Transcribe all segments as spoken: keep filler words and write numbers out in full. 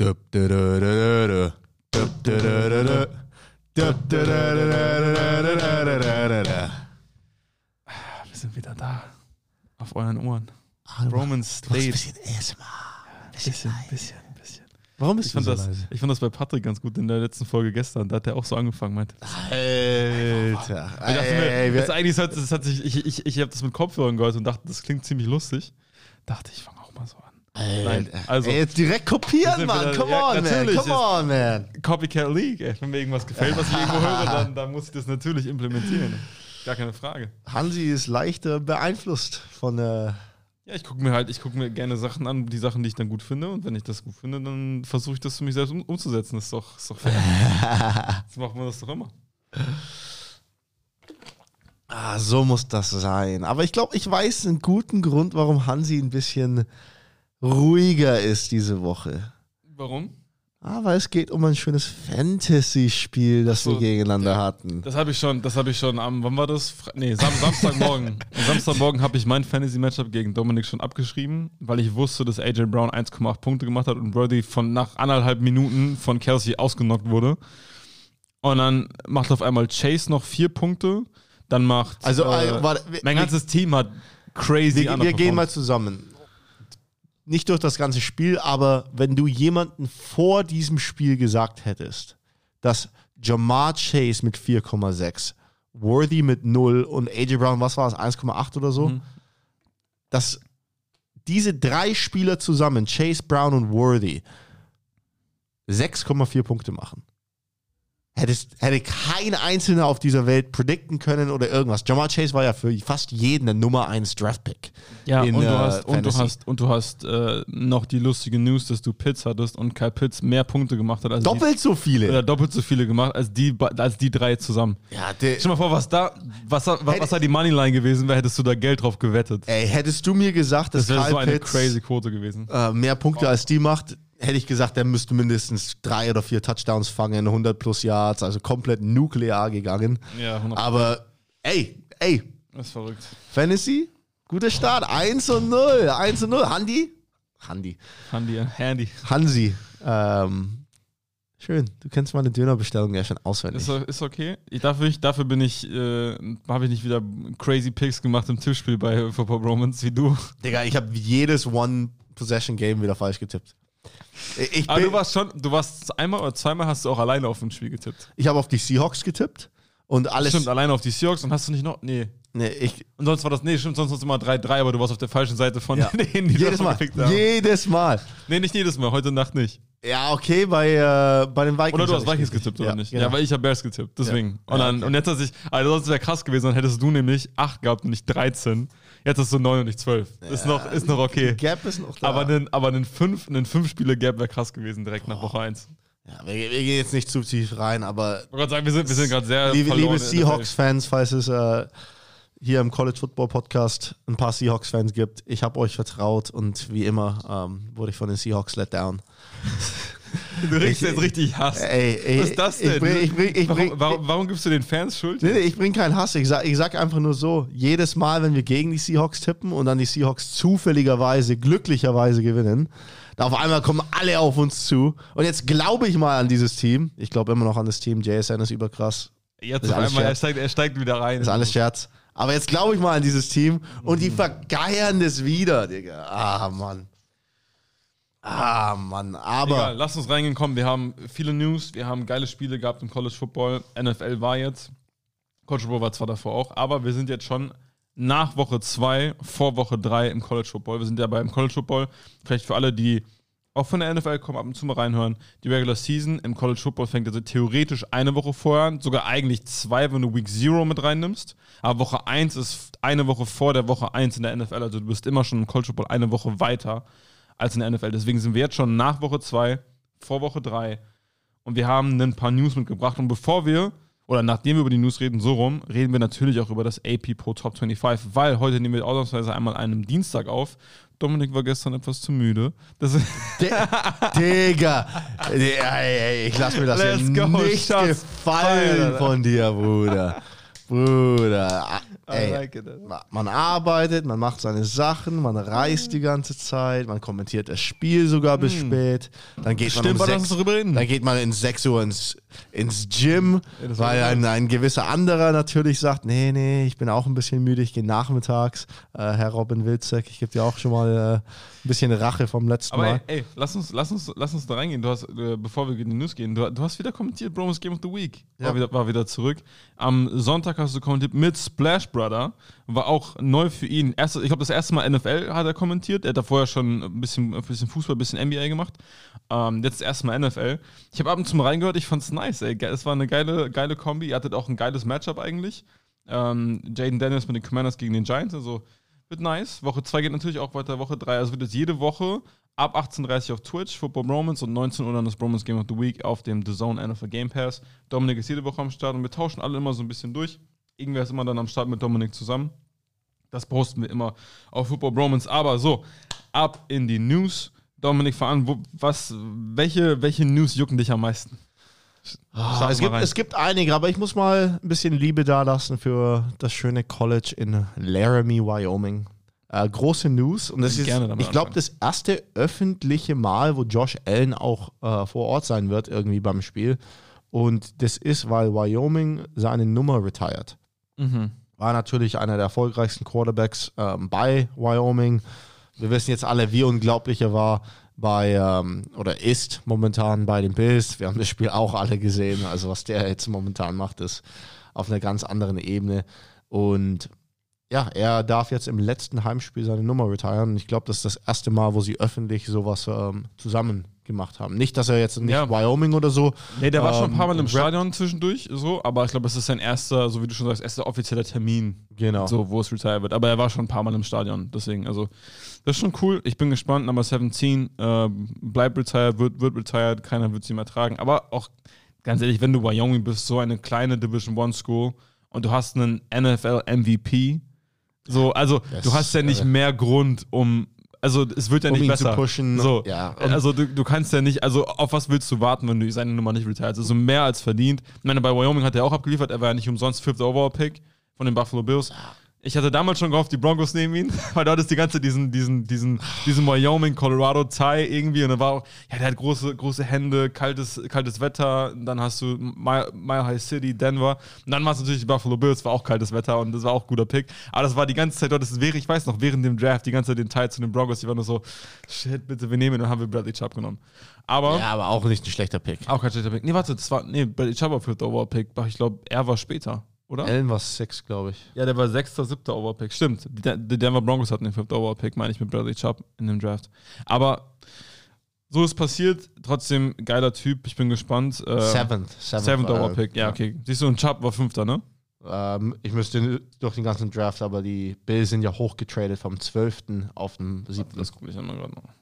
sind wieder da. Auf euren Ohren. Ah, Romans State. Ein bisschen A S M R. Ein bisschen, Bisschen, bisschen, bisschen. Warum bist Ich du fand, so das, leise? ich fand das bei Patrick ganz gut in der letzten Folge gestern. Da hat er auch so angefangen, meinte. Alter. Ich dachte Ey, mir, wir- das eigentlich hat, das hat sich, ich, ich, ich habe das mit Kopfhörern gehört und dachte, das klingt ziemlich lustig. Dachte ich, fange auch mal so an. Nein, also Ey, jetzt direkt Wir kopieren, sind Mann. wieder- Come ja, on, man. natürlich Come ist- on, man. Copycat League, ey. Wenn mir irgendwas gefällt, was ich irgendwo höre, dann, dann muss ich das natürlich implementieren. Gar keine Frage. Hansi ist leicht äh, beeinflusst von äh, Ja, ich gucke mir halt, ich gucke mir gerne Sachen an, die Sachen, die ich dann gut finde. Und wenn ich das gut finde, dann versuche ich das für mich selbst um, umzusetzen. Das ist doch, ist doch fair. So macht man das doch immer. Ah, so muss das sein. Aber ich glaube, ich weiß einen guten Grund, warum Hansi ein bisschen ruhiger ist diese Woche. Warum? Ah, weil es geht um ein schönes Fantasy-Spiel, das Ach so, wir gegeneinander hatten. Das habe ich schon, das habe ich schon am, wann war das? Fre- Nee, Sam Samstagmorgen. Am Samstagmorgen habe ich mein Fantasy-Matchup gegen Dominik schon abgeschrieben, weil ich wusste, dass A J Brown eins Komma acht Punkte gemacht hat und Brody von nach anderthalb Minuten von Kelsey ausgenockt wurde. Und dann macht auf einmal Chase noch vier Punkte. Dann macht Also, äh, äh, warte, wir- mein ganzes Team hat crazy Wir, wir gehen mal underperformed. zusammen. Nicht durch das ganze Spiel, aber wenn du jemanden vor diesem Spiel gesagt hättest, dass Jamar Chase mit vier Komma sechs, Worthy mit null und A J Brown, was war es, eins Komma acht oder so, Mhm. dass diese drei Spieler zusammen, Chase, Brown und Worthy, sechs Komma vier Punkte machen. Hättest, hätte kein Einzelner auf dieser Welt predikten können oder irgendwas. Jamar Chase war ja für fast jeden der Nummer eins Draftpick. Ja, in, und, du äh, hast, und du Fantasy. hast und du hast äh, noch die lustige News, dass du Pitts hattest und Kyle Pitts mehr Punkte gemacht hat als Doppelt so die, viele. oder doppelt so viele gemacht als die als die drei zusammen. Ja, der, Stell dir mal vor, was da was was, was da die Moneyline gewesen wäre, hättest du da Geld drauf gewettet. ey, hättest du mir gesagt, dass Das wäre Kyle so eine Pitts crazy Quote gewesen. äh, mehr Punkte als die macht, hätte ich gesagt, der müsste mindestens drei oder vier Touchdowns fangen, hundert plus Yards, also komplett nuklear gegangen. Ja, hundert Prozent. Aber ey, ey, Das ist verrückt. Fantasy, guter Start, eins und null, eins und null. Handi? Handi. Handy, Handy. Hansi, ähm, schön, du kennst meine Dönerbestellung ja schon auswendig. Ist, ist okay. Ich, dafür, ich, dafür bin ich, äh, habe ich nicht wieder crazy Picks gemacht im Tippspiel bei Football Romans wie du. Digga, ich habe jedes One-Possession-Game wieder falsch getippt. Ich, Aber bin- du warst schon, du warst einmal oder zweimal hast du auch alleine auf ein Spiel getippt. ich habe auf die Seahawks getippt und alles. Stimmt, alleine auf die Seahawks und hast du nicht noch, nee. Nee, ich, Und sonst war das, nee, stimmt, sonst war es immer drei drei, aber du warst auf der falschen Seite von Ja. denen, die jedes das Mal. gekriegt haben. Jedes Mal. Nee, nicht jedes Mal, heute Nacht nicht. Ja, okay, bei, äh, bei den Vikings. Oder du hab hast ich Vikings richtig. getippt, oder ja, nicht? Genau. Ja, weil ich habe Bears getippt, deswegen. Ja. Und, Ja, dann, okay. und jetzt hast ich, also sonst wäre krass gewesen, dann hättest du nämlich acht gehabt und nicht dreizehn. Jetzt hast du neun und nicht zwölf. Ist, noch, ist noch okay. Gap ist noch da. Aber einen, aber einen fünf, einen fünf-Spiele-Gap wäre krass gewesen, direkt nach Woche eins. ja, wir, wir gehen jetzt nicht zu tief rein, aber Ich wollte sagen, wir sind, wir sind gerade sehr liebe, verloren liebe in der Seahawks-Fans, falls es äh, hier im College Football Podcast ein paar Seahawks-Fans gibt, ich habe euch vertraut und wie immer ähm, wurde ich von den Seahawks let down. Welt. Du riechst Ich- jetzt richtig Hass. Ey, ey, Was ist das ich denn? bring- ich bring- ich bring- warum, warum, warum gibst du den Fans Schuld? Nee, nee, ich bringe keinen Hass. Ich sag, ich sag einfach nur so, jedes Mal, wenn wir gegen die Seahawks tippen und dann die Seahawks zufälligerweise, glücklicherweise gewinnen, da auf einmal kommen alle auf uns zu. Und jetzt glaube ich mal an dieses Team. Ich glaube immer noch an das Team. J S N ist überkrass. Jetzt Das ist auf alles einmal, er Scherz. steigt, er steigt wieder rein. Das ist alles Scherz. Aber jetzt glaube ich mal an dieses Team und die vergeiern das wieder, Digga. Ah, Mann. Ah, Mann. Aber Egal, lass uns reingehen, komm, wir haben viele News, wir haben geile Spiele gehabt im College Football, N F L war jetzt, College Football war zwar davor auch, aber wir sind jetzt schon nach Woche zwei, vor Woche drei im College Football. Wir sind ja beim College Football, vielleicht für alle, die auch von der N F L kommen, ab und zu mal reinhören, die Regular Season im College Football fängt also theoretisch eine Woche vorher an, sogar eigentlich zwei, wenn du Week Zero mit reinnimmst, aber Woche eins ist eine Woche vor der Woche eins in der N F L, also du bist immer schon im College Football eine Woche weiter als in der N F L. Deswegen sind wir jetzt schon nach Woche zwei, vor Woche drei und wir haben ein paar News mitgebracht. Und bevor wir, oder nachdem wir über die News reden, so rum, reden wir natürlich auch über das A P Pro Top fünfundzwanzig, weil heute nehmen wir ausnahmsweise einmal an einem Dienstag auf. Dominik war gestern etwas zu müde. Das Digga, ey, ey, ich lass mir das Let's ja go, nicht Shots gefallen fired. von dir, Bruder. Bruder. ey, like it. man arbeitet, man macht seine Sachen, man reist die ganze Zeit, man kommentiert das Spiel sogar bis Mm. spät. Dann geht Stimmt, man um lass uns sechs, darüber reden. dann geht man in sechs Uhr ins, ins Gym, Ja, das war weil geil. ein, ein gewisser anderer natürlich sagt, nee, nee, ich bin auch ein bisschen müde, ich gehe nachmittags. Äh, Herr Robin Wilczek, ich gebe dir auch schon mal äh, ein bisschen Rache vom letzten Aber Mal. ey, ey, lass uns, lass uns, lass uns da reingehen. Du hast, äh, bevor wir in die News gehen, du, du hast wieder kommentiert, Bromas Game of the Week. War, Ja. wieder, war wieder zurück. Am Sonntag hast du kommentiert mit Splash Brother. War auch neu für ihn. Erste, ich glaube, das erste Mal N F L hat er kommentiert. Er hat da vorher schon ein bisschen, ein bisschen Fußball, ein bisschen N B A gemacht. Ähm, jetzt das erste Mal N F L. Ich habe ab und zu mal reingehört, ich fand's nice, ey. Es war eine geile, geile Kombi. Ihr hattet auch ein geiles Matchup eigentlich. Ähm, Jaden Daniels mit den Commanders gegen den Giants. Also wird nice. Woche zwei geht natürlich auch weiter. Woche drei. Also wird es jede Woche ab achtzehn Uhr dreißig auf Twitch, Football Bromance, und neunzehn Uhr dann das Bromance Game of the Week auf dem The Zone N F L Game Pass. Dominik ist jede Woche am Start und wir tauschen alle immer so ein bisschen durch. Irgendwer ist immer dann am Start mit Dominik zusammen. Das posten wir immer auf Football Bromance. Aber so, ab in die News. Dominik, fahr an, wo, was, welche, welche News jucken dich am meisten? Start Es mal gibt, rein. es gibt einige, aber ich muss mal ein bisschen Liebe dalassen für das schöne College in Laramie, Wyoming. Äh, große News. Und das Ich ist, gerne damit ich glaube, anfangen. das erste öffentliche Mal, wo Josh Allen auch äh, vor Ort sein wird, irgendwie beim Spiel. Und das ist, weil Wyoming seine Nummer retired. Mhm. War natürlich einer der erfolgreichsten Quarterbacks ähm, bei Wyoming. Wir wissen jetzt alle, wie unglaublich er war bei, ähm, oder ist momentan bei den Bills. Wir haben das Spiel auch alle gesehen. Also was der jetzt momentan macht, ist auf einer ganz anderen Ebene. Und ja, er darf jetzt im letzten Heimspiel seine Nummer retiren. Und ich glaube, das ist das erste Mal, wo sie öffentlich sowas ähm, zusammen gemacht haben. Nicht, dass er jetzt nicht Ja. Wyoming oder so. Nee, der war schon ähm, ein paar Mal im rap- Stadion zwischendurch, so, aber ich glaube, es ist sein erster, so wie du schon sagst, erster offizieller Termin, Genau. so, wo es retired wird. Aber er war schon ein paar Mal im Stadion, deswegen, also, das ist schon cool. Ich bin gespannt. Nummer siebzehn äh, bleibt retired, wird, wird retired, keiner wird sie mehr tragen. Aber auch, ganz ehrlich, wenn du Wyoming bist, so eine kleine Division One School und du hast einen N F L M V P, so, also, Das- du hast ja nicht äh, mehr Grund, um. Also es wird ja Um nicht ihn besser. zu pushen. So, Ja, und- also du, du kannst ja nicht, also auf was willst du warten, wenn du seine Nummer nicht retirest? Also mehr als verdient. Ich meine, bei Wyoming hat er auch abgeliefert, er war ja nicht umsonst Fifth Overall Pick von den Buffalo Bills. Ich hatte damals schon gehofft, die Broncos nehmen ihn, weil dort ist die ganze, diesen, diesen, diesen, diesen Wyoming, Colorado Tie irgendwie, und da war auch, ja, der hat große, große Hände, kaltes, kaltes Wetter, und dann hast du Mile, Mile High City, Denver, und dann war es natürlich die Buffalo Bills, war auch kaltes Wetter, und das war auch ein guter Pick, aber das war die ganze Zeit dort, das wäre, ich weiß noch, während dem Draft, die ganze Zeit den Tie zu den Broncos, die waren nur so, shit, bitte, wir nehmen ihn, und dann haben wir Bradley Chubb genommen. Aber, Ja, aber auch nicht ein schlechter Pick. auch kein schlechter Pick. Nee, warte, das war, nee, Bradley Chubb war Fifth Overall Pick, aber ich glaube, er war später, oder? Allen war sechs, glaube ich. Ja, der war sechster, siebter Overpick. Stimmt. Die Den- die Denver Broncos hatten den fünften Overpick, meine ich, mit Bradley Chubb in dem Draft. Aber so ist passiert. Trotzdem geiler Typ. Ich bin gespannt. Äh, Seventh. Seventh, Seventh äh, Overpick. Ja, okay. Siehst du, und Chubb war fünfter, ne? Ähm, ich müsste durch den ganzen Draft, aber die Bills sind ja hochgetradet vom zwölften auf den siebten. Das gucke ich einmal gerade noch.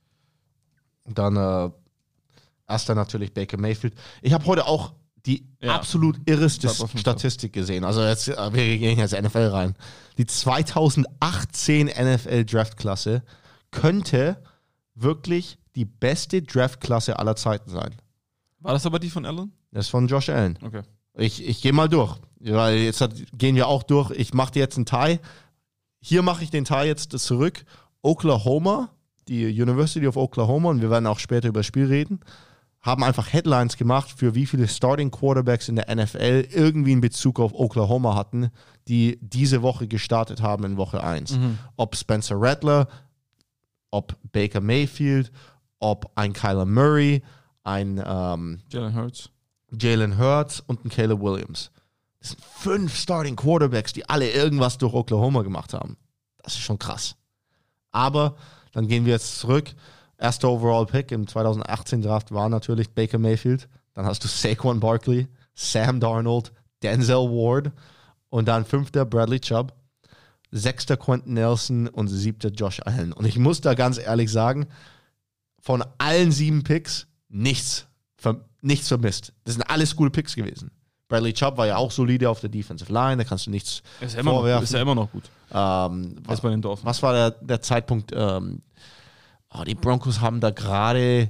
Und dann äh, erster natürlich Baker Mayfield. Ich habe heute auch die Ja. absolut irreste Chubb war fünfter. Statistik gesehen. Also jetzt, äh, wir gehen jetzt N F L rein. Die zweitausendachtzehn N F L Draftklasse könnte wirklich die beste Draftklasse aller Zeiten sein. War das aber die von Allen? Das ist von Josh Allen. Okay. Ich, ich gehe mal durch, weil jetzt hat, gehen wir auch durch. Ich mache dir jetzt einen Tie. Hier mache ich den Tie jetzt zurück. Oklahoma, die University of Oklahoma, und wir werden auch später über das Spiel reden, haben einfach Headlines gemacht, für wie viele Starting Quarterbacks in der N F L irgendwie in Bezug auf Oklahoma hatten, die diese Woche gestartet haben in Woche eins. Mhm. Ob Spencer Rattler, ob Baker Mayfield, ob ein Kyler Murray, ein ähm, Jalen Hurts. Jalen Hurts und ein Caleb Williams. Das sind fünf Starting Quarterbacks, die alle irgendwas durch Oklahoma gemacht haben. Das ist schon krass. Aber dann gehen wir jetzt zurück. Erster Overall Pick im zweitausendachtzehn Draft war natürlich Baker Mayfield. Dann hast du Saquon Barkley, Sam Darnold, Denzel Ward und dann fünfter Bradley Chubb, sechster Quentin Nelson und siebter Josh Allen. Und ich muss da ganz ehrlich sagen, von allen sieben Picks nichts, ver nichts vermisst. Das sind alles coole Picks gewesen. Bradley Chubb war ja auch solide auf der Defensive Line, da kannst du nichts Ist ja immer, noch, vorwerfen. ist ja immer noch gut. Ähm, Was was, bei den Dolphins. was war der, der Zeitpunkt? Ähm, oh, die Broncos haben da gerade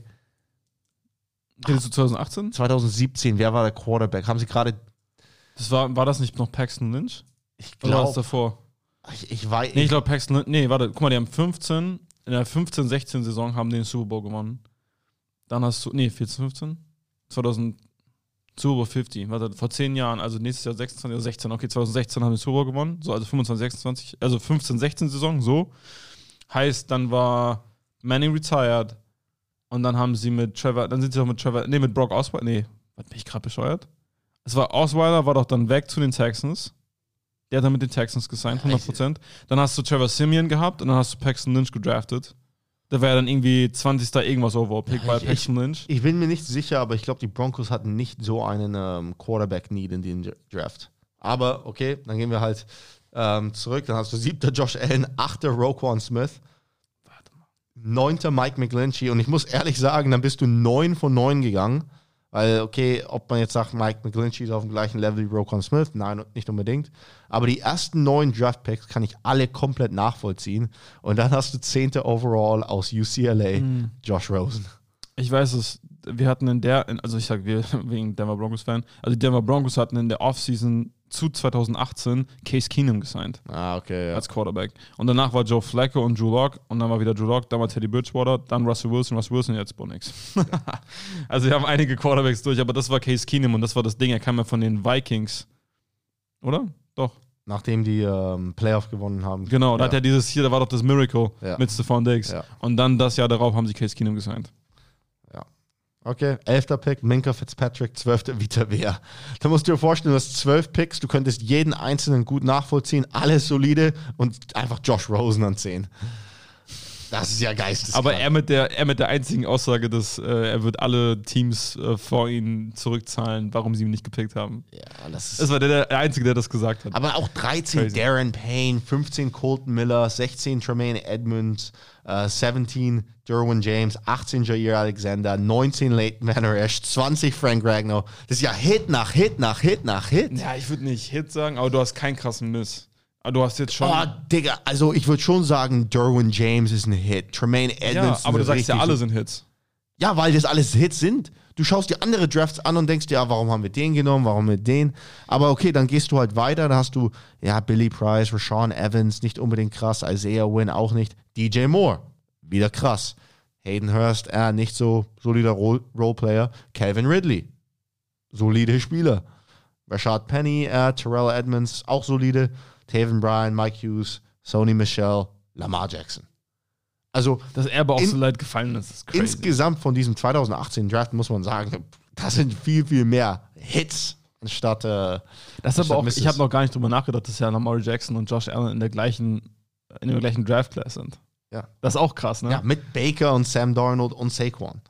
Redest du zwanzig achtzehn? zweitausendsiebzehn, wer war der Quarterback? Haben sie gerade, Das war, war das nicht noch Paxton Lynch? Ich Oder was glaube, davor? ich, ich weiß. Nee, ich glaube Paxton Lynch. Nee, warte, guck mal, die haben fünfzehn, in der fünfzehn sechzehn Saison haben die den Super Bowl gewonnen. Dann hast du, nee, vierzehn fünfzehn? zweitausend, Super Bowl fünfzig, warte, vor zehn Jahren, also nächstes Jahr sechsundzwanzig oder sechzehn, okay, zwanzig sechzehn haben die Super Bowl gewonnen, so, also fünfundzwanzig, sechsundzwanzig, also fünfzehn sechzehn Saison, so. Heißt, dann war Manning retired und dann haben sie mit Trevor, dann sind sie auch mit Trevor, nee, mit Brock Osweiler, nee, was bin ich gerade bescheuert? Es war, Osweiler war doch dann weg zu den Texans. Der hat dann mit den Texans gesigned, hundert Prozent. Dann hast du Trevor Siemian gehabt und dann hast du Paxton Lynch gedraftet. Der war ja dann irgendwie zwanzigster irgendwas Overall-Pick Ja, bei ich- Paxton Lynch. Ich bin mir nicht sicher, aber ich glaube, die Broncos hatten nicht so einen ähm, Quarterback-Need in den Draft. Aber okay, dann gehen wir halt ähm, zurück. Dann hast du siebter Josh Allen, achter Roquan Smith, Warte mal. neunter Mike McGlinchey. Und ich muss ehrlich sagen, dann bist du neun von neun gegangen. Weil, okay, ob man jetzt sagt, Mike McGlinchey ist auf dem gleichen Level wie Roquan Smith, nein, nicht unbedingt. Aber die ersten neun Draft-Picks kann ich alle komplett nachvollziehen. Und dann hast du zehnter Overall aus U C L A, Mhm. Josh Rosen. Ich weiß es, wir hatten in der, in, also ich sag wir wegen Denver Broncos-Fan, also die Denver Broncos hatten in der Offseason zu zwanzig achtzehn Case Keenum gesigned Ah, okay, ja. als Quarterback. Und danach war Joe Flacco und Drew Lock und dann war wieder Drew Lock, dann war Teddy Bridgewater, dann Russell Wilson, Russell Wilson, jetzt Bo Nix. Also wir haben einige Quarterbacks durch, aber das war Case Keenum und das war das Ding, er kam ja von den Vikings. Oder? Doch. Nachdem die ähm, Playoff gewonnen haben. Genau, da ja. hat er dieses hier, da war doch das Miracle Ja. mit Stephon Diggs. Ja. Und dann das Jahr darauf haben sie Case Keenum gesigned. Okay, elfter Pick, Minka Fitzpatrick, zwölfter Vita Vea. Da musst du dir vorstellen, du hast zwölf Picks, du könntest jeden einzelnen gut nachvollziehen, alles solide und einfach Josh Rosen an zehn. Das ist ja geisteskrank. Aber er mit der, er mit der einzigen Aussage, dass äh, er wird alle Teams äh, vor ihnen zurückzahlen, warum sie ihn nicht gepickt haben. Ja, das ist Das war der, der Einzige, der das gesagt hat. aber auch dreizehn Crazy. Darren Payne, fünfzehn Colton Miller, sechzehn Tremaine Edmonds, äh, siebzehn Derwin James, achtzehn Jair Alexander, neunzehn Leighton Van Esch, zwanzig Frank Ragnow. Das ist ja Hit nach Hit nach Hit nach Hit. Ja, ich würde nicht Hit sagen, aber du hast keinen krassen Miss. Aber du hast jetzt schon. Oh, Digga, also ich würde schon sagen, Derwin James ist ein Hit. Tremaine ja, Edmonds aber du ist sagst ja, richtig- alle sind Hits. Ja, weil das alles Hits sind. Du schaust dir andere Drafts an und denkst dir, ja, warum haben wir den genommen, warum wir den? Aber okay, dann gehst du halt weiter, da hast du, ja, Billy Price, Rashawn Evans, nicht unbedingt krass, Isaiah Wynn auch nicht, D J Moore, wieder krass, Hayden Hurst, äh, nicht so solider Role- Roleplayer, Calvin Ridley, solide Spieler, Rashad Penny, äh, Terrell Edmonds, auch solide, Taven Bryan, Mike Hughes, Sony Michel, Lamar Jackson. Also Dass er aber auch In- so leid gefallen ist, ist crazy. insgesamt von diesem zwanzig achtzehn Draft muss man sagen, das sind viel, viel mehr Hits anstatt. Äh, Das ist aber auch, Misses. ich habe noch gar nicht drüber nachgedacht, dass ja Lamar Jackson und Josh Allen in der gleichen, in der gleichen Draft-Class sind. Ja. Das ist auch krass, ne? ja, mit Baker und Sam Darnold und Saquon.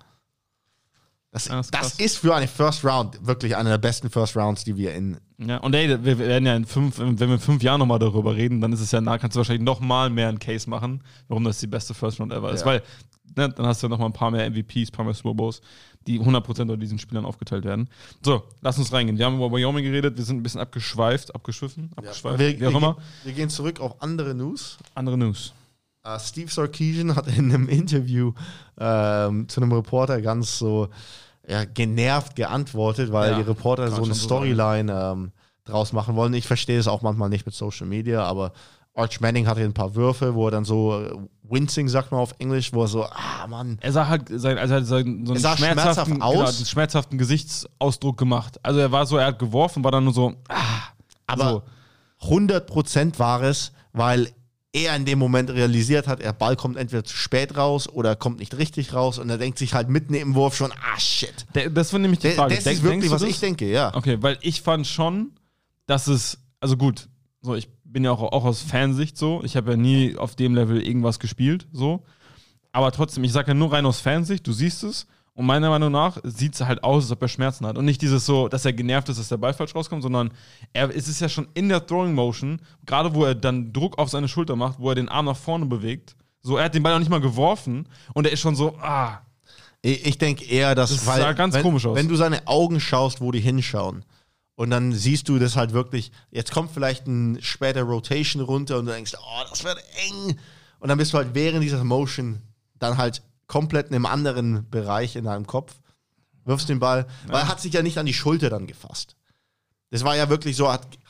Das, Ja, das ist das krass. ist für eine First Round wirklich eine der besten First Rounds, die wir in. Ja, und ey, wir werden ja in fünf, wenn wir in fünf Jahren nochmal darüber reden, dann ist es ja, nah, kannst du wahrscheinlich noch mal mehr einen Case machen, warum das die beste First Round ever ist. Ja. Weil, ne, dann hast du ja noch mal ein paar mehr M V Ps, ein paar mehr Super Bowls, die hundert Prozent unter diesen Spielern aufgeteilt werden. So, lass uns reingehen. Wir haben über Wyoming geredet, wir sind ein bisschen abgeschweift, abgeschwiffen, abgeschweift, wir, wie auch wir, immer. gehen- wir gehen zurück auf andere News. Andere News. Uh, Steve Sarkisian hat in einem Interview ähm, zu einem Reporter ganz so ja, genervt geantwortet, weil Ja, die Reporter kann so man eine schon so Storyline ähm, draus machen wollen. Ich verstehe es auch manchmal nicht mit Social Media, aber Arch Manning hatte ein paar Würfe, wo er dann so äh, wincing, sagt man auf Englisch, wo er so, ah Mann, Er sah halt sein, also er hat sein, so einen Er sah schmerzhaften, schmerzhaft aus. Genau, einen schmerzhaften Gesichtsausdruck gemacht. Also er war so, er hat geworfen, war dann nur so, ah, aber hundert Prozent war es, weil er in dem Moment realisiert hat, der Ball kommt entweder zu spät raus oder kommt nicht richtig raus und er denkt sich halt mitten im Wurf schon, ah shit. Der, das war nämlich die Der- Frage. Das Denk- ist wirklich, denkst du was das? ich denke, ja. Okay, weil ich fand schon, dass es, also gut, so ich bin ja auch, auch aus Fansicht so, ich habe ja nie auf dem Level irgendwas gespielt, so, aber trotzdem, ich sage ja nur rein aus Fansicht, du siehst es und meiner Meinung nach sieht es halt aus, als ob er Schmerzen hat und nicht dieses so, dass er genervt ist, dass der Ball falsch rauskommt, sondern er es ist ja schon in der Throwing Motion, gerade wo er dann Druck auf seine Schulter macht, wo er den Arm nach vorne bewegt, so, er hat den Ball auch nicht mal geworfen und er ist schon so, ah, Ich, ich denke eher, dass, Das weil, sah ganz wenn, komisch aus. wenn du seine Augen schaust, wo die hinschauen und dann siehst du das halt wirklich, jetzt kommt vielleicht ein später Rotation runter und du denkst, oh, das wird eng. Und dann bist du halt während dieser Motion dann halt komplett in einem anderen Bereich in deinem Kopf, wirfst den Ball, weil er hat sich ja nicht an die Schulter dann gefasst. Das war ja wirklich so, hat, hat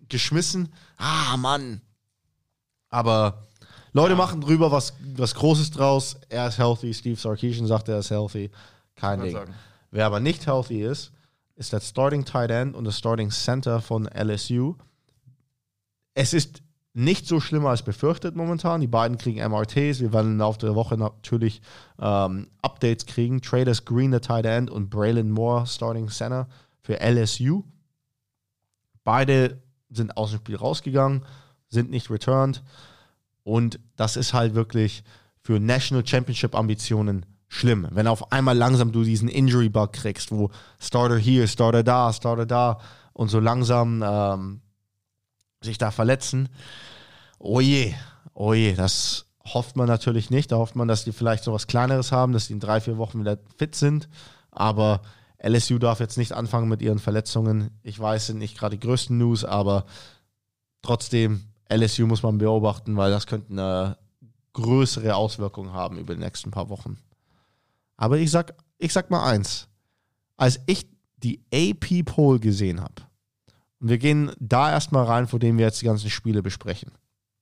geschmissen. Ah, Mann. Aber Leute ja. machen drüber was, was Großes draus. Er ist healthy. Steve Sarkisian sagt, er ist healthy. Kein Ding. Sagen. Wer aber nicht healthy ist, ist der Starting Tight End und der Starting Center von L S U. Es ist nicht so schlimm als befürchtet momentan. Die beiden kriegen M R Ts. Wir werden im Laufe der Woche natürlich ähm, Updates kriegen. Traders Green, der Tight End, und Braylon Moore, Starting Center für L S U. Beide sind aus dem Spiel rausgegangen, sind nicht returned. Und das ist halt wirklich für National Championship Ambitionen schlimm. Wenn auf einmal langsam du diesen Injury-Bug kriegst, wo Starter hier, Starter da, Starter da und so langsam ähm, sich da verletzen. Oh je, oh je, das hofft man natürlich nicht. Da hofft man, dass die vielleicht so was Kleineres haben, dass die in drei, vier Wochen wieder fit sind. Aber L S U darf jetzt nicht anfangen mit ihren Verletzungen. Ich weiß, sind nicht gerade die größten News, aber trotzdem, L S U muss man beobachten, weil das könnte eine größere Auswirkung haben über die nächsten paar Wochen. Aber ich sag, ich sag mal eins. Als ich die A P-Poll gesehen habe, und wir gehen da erstmal rein, vor dem wir jetzt die ganzen Spiele besprechen.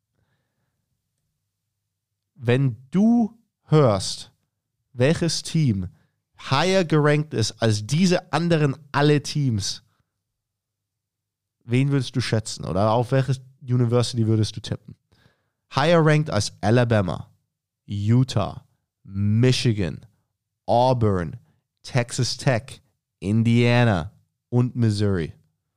Wenn du hörst, welches Team higher gerankt ist als diese anderen alle Teams, wen würdest du schätzen? Oder auf welches University würdest du tippen? Higher ranked als Alabama, Utah, Michigan, Auburn, Texas Tech, Indiana und Missouri.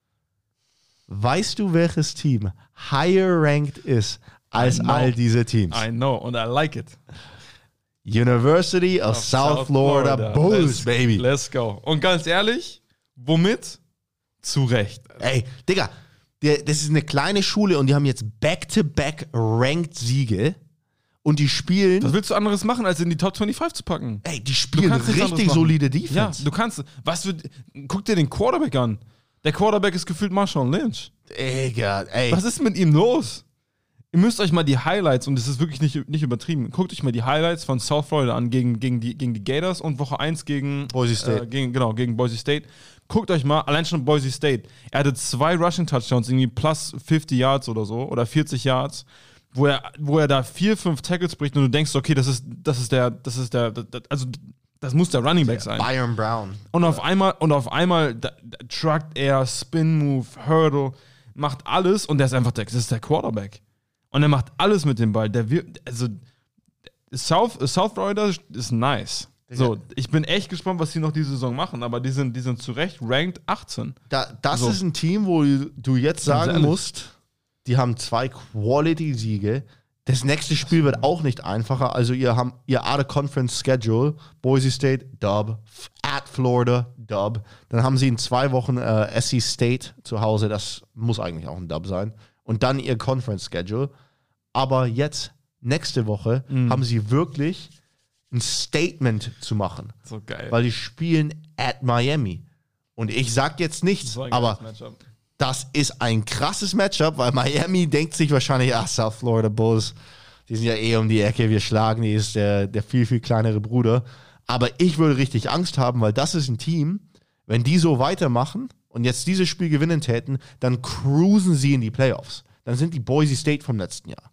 Weißt du, welches Team higher ranked ist als all diese Teams? I know, and I like it. University of, of South, South Florida, Florida Bulls, let's, baby. Let's go. Und ganz ehrlich, womit? Zu Recht. Ey, Digga, der, das ist eine kleine Schule und die haben jetzt back-to-back ranked Siege und die spielen... Was willst du anderes machen, als in die Top fünfundzwanzig zu packen? Ey, die spielen richtig solide Defense. Ja, du kannst... Was für, guck dir den Quarterback an. Der Quarterback ist gefühlt Marshawn Lynch. Digga, ey. Was ist mit ihm los? Ihr müsst euch mal die Highlights, und das ist wirklich nicht, nicht übertrieben, guckt euch mal die Highlights von South Florida an gegen, gegen, die, gegen die Gators und Woche eins gegen Boise State. Äh, gegen, genau, gegen Boise State. Guckt euch mal, allein schon Boise State. Er hatte zwei Rushing Touchdowns, irgendwie plus fünfzig Yards oder so, oder vierzig Yards, wo er, wo er da vier, fünf Tackles bricht und du denkst, okay, das ist, das ist der, das ist der, das, also das muss der Running Back sein. Byron Brown. Und auf einmal, und auf einmal da, da, truckt er, Spin Move, Hurdle, macht alles und der ist einfach der, das ist der Quarterback. Und er macht alles mit dem Ball. Der wird, also South, South Florida ist nice. So, ich bin echt gespannt, was sie noch diese Saison machen, aber die sind, die sind zu Recht ranked achtzehn. Da, das so. ist ein Team, wo du jetzt sagen musst, die haben zwei Quality-Siege. Das nächste Spiel wird auch nicht einfacher. Also ihr habt ihr Out-of-Conference-Schedule, Boise State, Dub, at Florida, Dub. Dann haben sie in zwei Wochen äh, S C State zu Hause, das muss eigentlich auch ein Dub sein. Und dann ihr Conference-Schedule. Aber jetzt, nächste Woche, mhm. haben sie wirklich ein Statement zu machen. So geil. Weil die spielen at Miami. Und ich sag jetzt nichts, aber das ist ein krasses Matchup, weil Miami denkt sich wahrscheinlich, ach, South Florida Bulls, die sind ja eh um die Ecke, wir schlagen, die ist der, der viel, viel kleinere Bruder. Aber ich würde richtig Angst haben, weil das ist ein Team, wenn die so weitermachen und jetzt dieses Spiel gewinnen täten, dann cruisen sie in die Playoffs. Dann sind die Boise State vom letzten Jahr.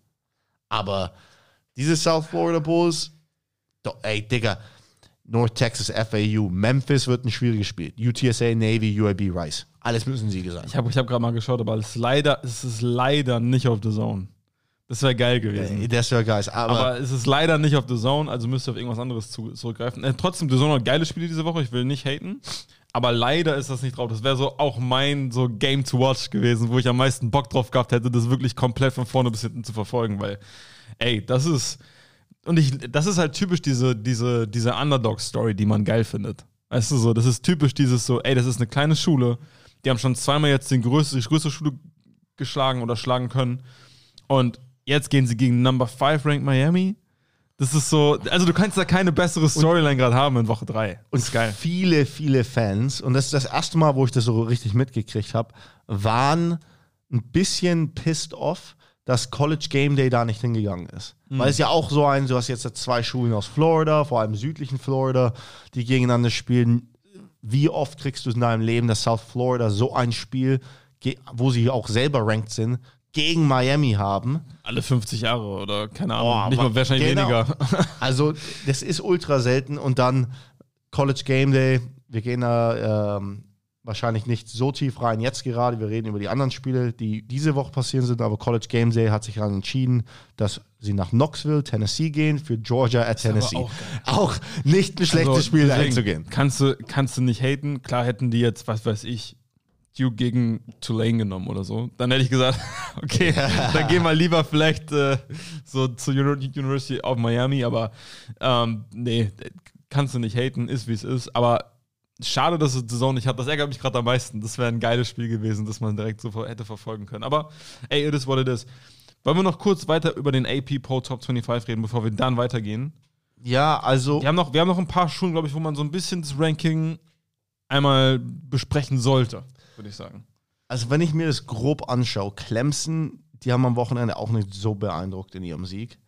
Aber diese South Florida Bulls, doch, ey, Digga, North Texas, F A U, Memphis wird ein schwieriges Spiel. U T S A, Navy, U A B, Rice. Alles müssen Siege sein. Ich habe ich hab gerade mal geschaut, aber es ist, leider, es ist leider nicht auf The Zone. Das wäre geil gewesen. Ey, das wäre geil. Aber, aber es ist leider nicht auf The Zone, also müsst ihr auf irgendwas anderes zu, zurückgreifen. Äh, trotzdem, The Zone hat geile Spiele diese Woche, ich will nicht haten. Aber leider ist das nicht drauf. Das wäre so auch mein so Game to watch gewesen, wo ich am meisten Bock drauf gehabt hätte, das wirklich komplett von vorne bis hinten zu verfolgen, weil, ey, das ist. Und ich, das ist halt typisch diese, diese, diese Underdog-Story, die man geil findet. Weißt du so, das ist typisch dieses so, ey, das ist eine kleine Schule, die haben schon zweimal jetzt den größte, die größte Schule geschlagen oder schlagen können. Und jetzt gehen sie gegen Number five Ranked Miami. Das ist so, also du kannst da keine bessere Storyline gerade haben in Woche drei. Und ist geil. Viele, viele Fans, und das ist das erste Mal, wo ich das so richtig mitgekriegt habe, waren ein bisschen pissed off, dass College Game Day da nicht hingegangen ist. Mhm. Weil es ja auch so ein, du hast jetzt zwei Schulen aus Florida, vor allem südlichen Florida, die gegeneinander spielen. Wie oft kriegst du in deinem Leben, dass South Florida so ein Spiel ge- wo sie auch selber ranked sind, gegen Miami haben. Alle fünfzig Jahre oder keine Ahnung, Oh, nicht mal wahrscheinlich genau. weniger. Also das ist ultra selten und dann College Game Day, wir gehen da ähm, wahrscheinlich nicht so tief rein jetzt gerade, wir reden über die anderen Spiele, die diese Woche passieren sind, aber College Game Day hat sich dann entschieden, dass sie nach Knoxville, Tennessee gehen, für Georgia at Tennessee. Auch, Auch nicht ein schlechtes also, Spiel, da deswegen hinzugehen. Kannst du, kannst du nicht haten. Klar hätten die jetzt, was weiß ich, Duke gegen Tulane genommen oder so. Dann hätte ich gesagt, okay, dann gehen wir lieber vielleicht äh, so zur University of Miami, aber ähm, nee, kannst du nicht haten, ist wie es ist. Aber schade, dass es die Saison nicht hat. Das ärgert mich gerade am meisten. Das wäre ein geiles Spiel gewesen, das man direkt so hätte verfolgen können. Aber ey, it is what it is. Wollen wir noch kurz weiter über den A P Poll Top fünfundzwanzig reden, bevor wir dann weitergehen? Ja, also Wir haben noch, wir haben noch ein paar Schulen, glaube ich, wo man so ein bisschen das Ranking einmal besprechen sollte, würde ich sagen. Also wenn ich mir das grob anschaue, Clemson, die haben am Wochenende auch nicht so beeindruckt in ihrem Sieg,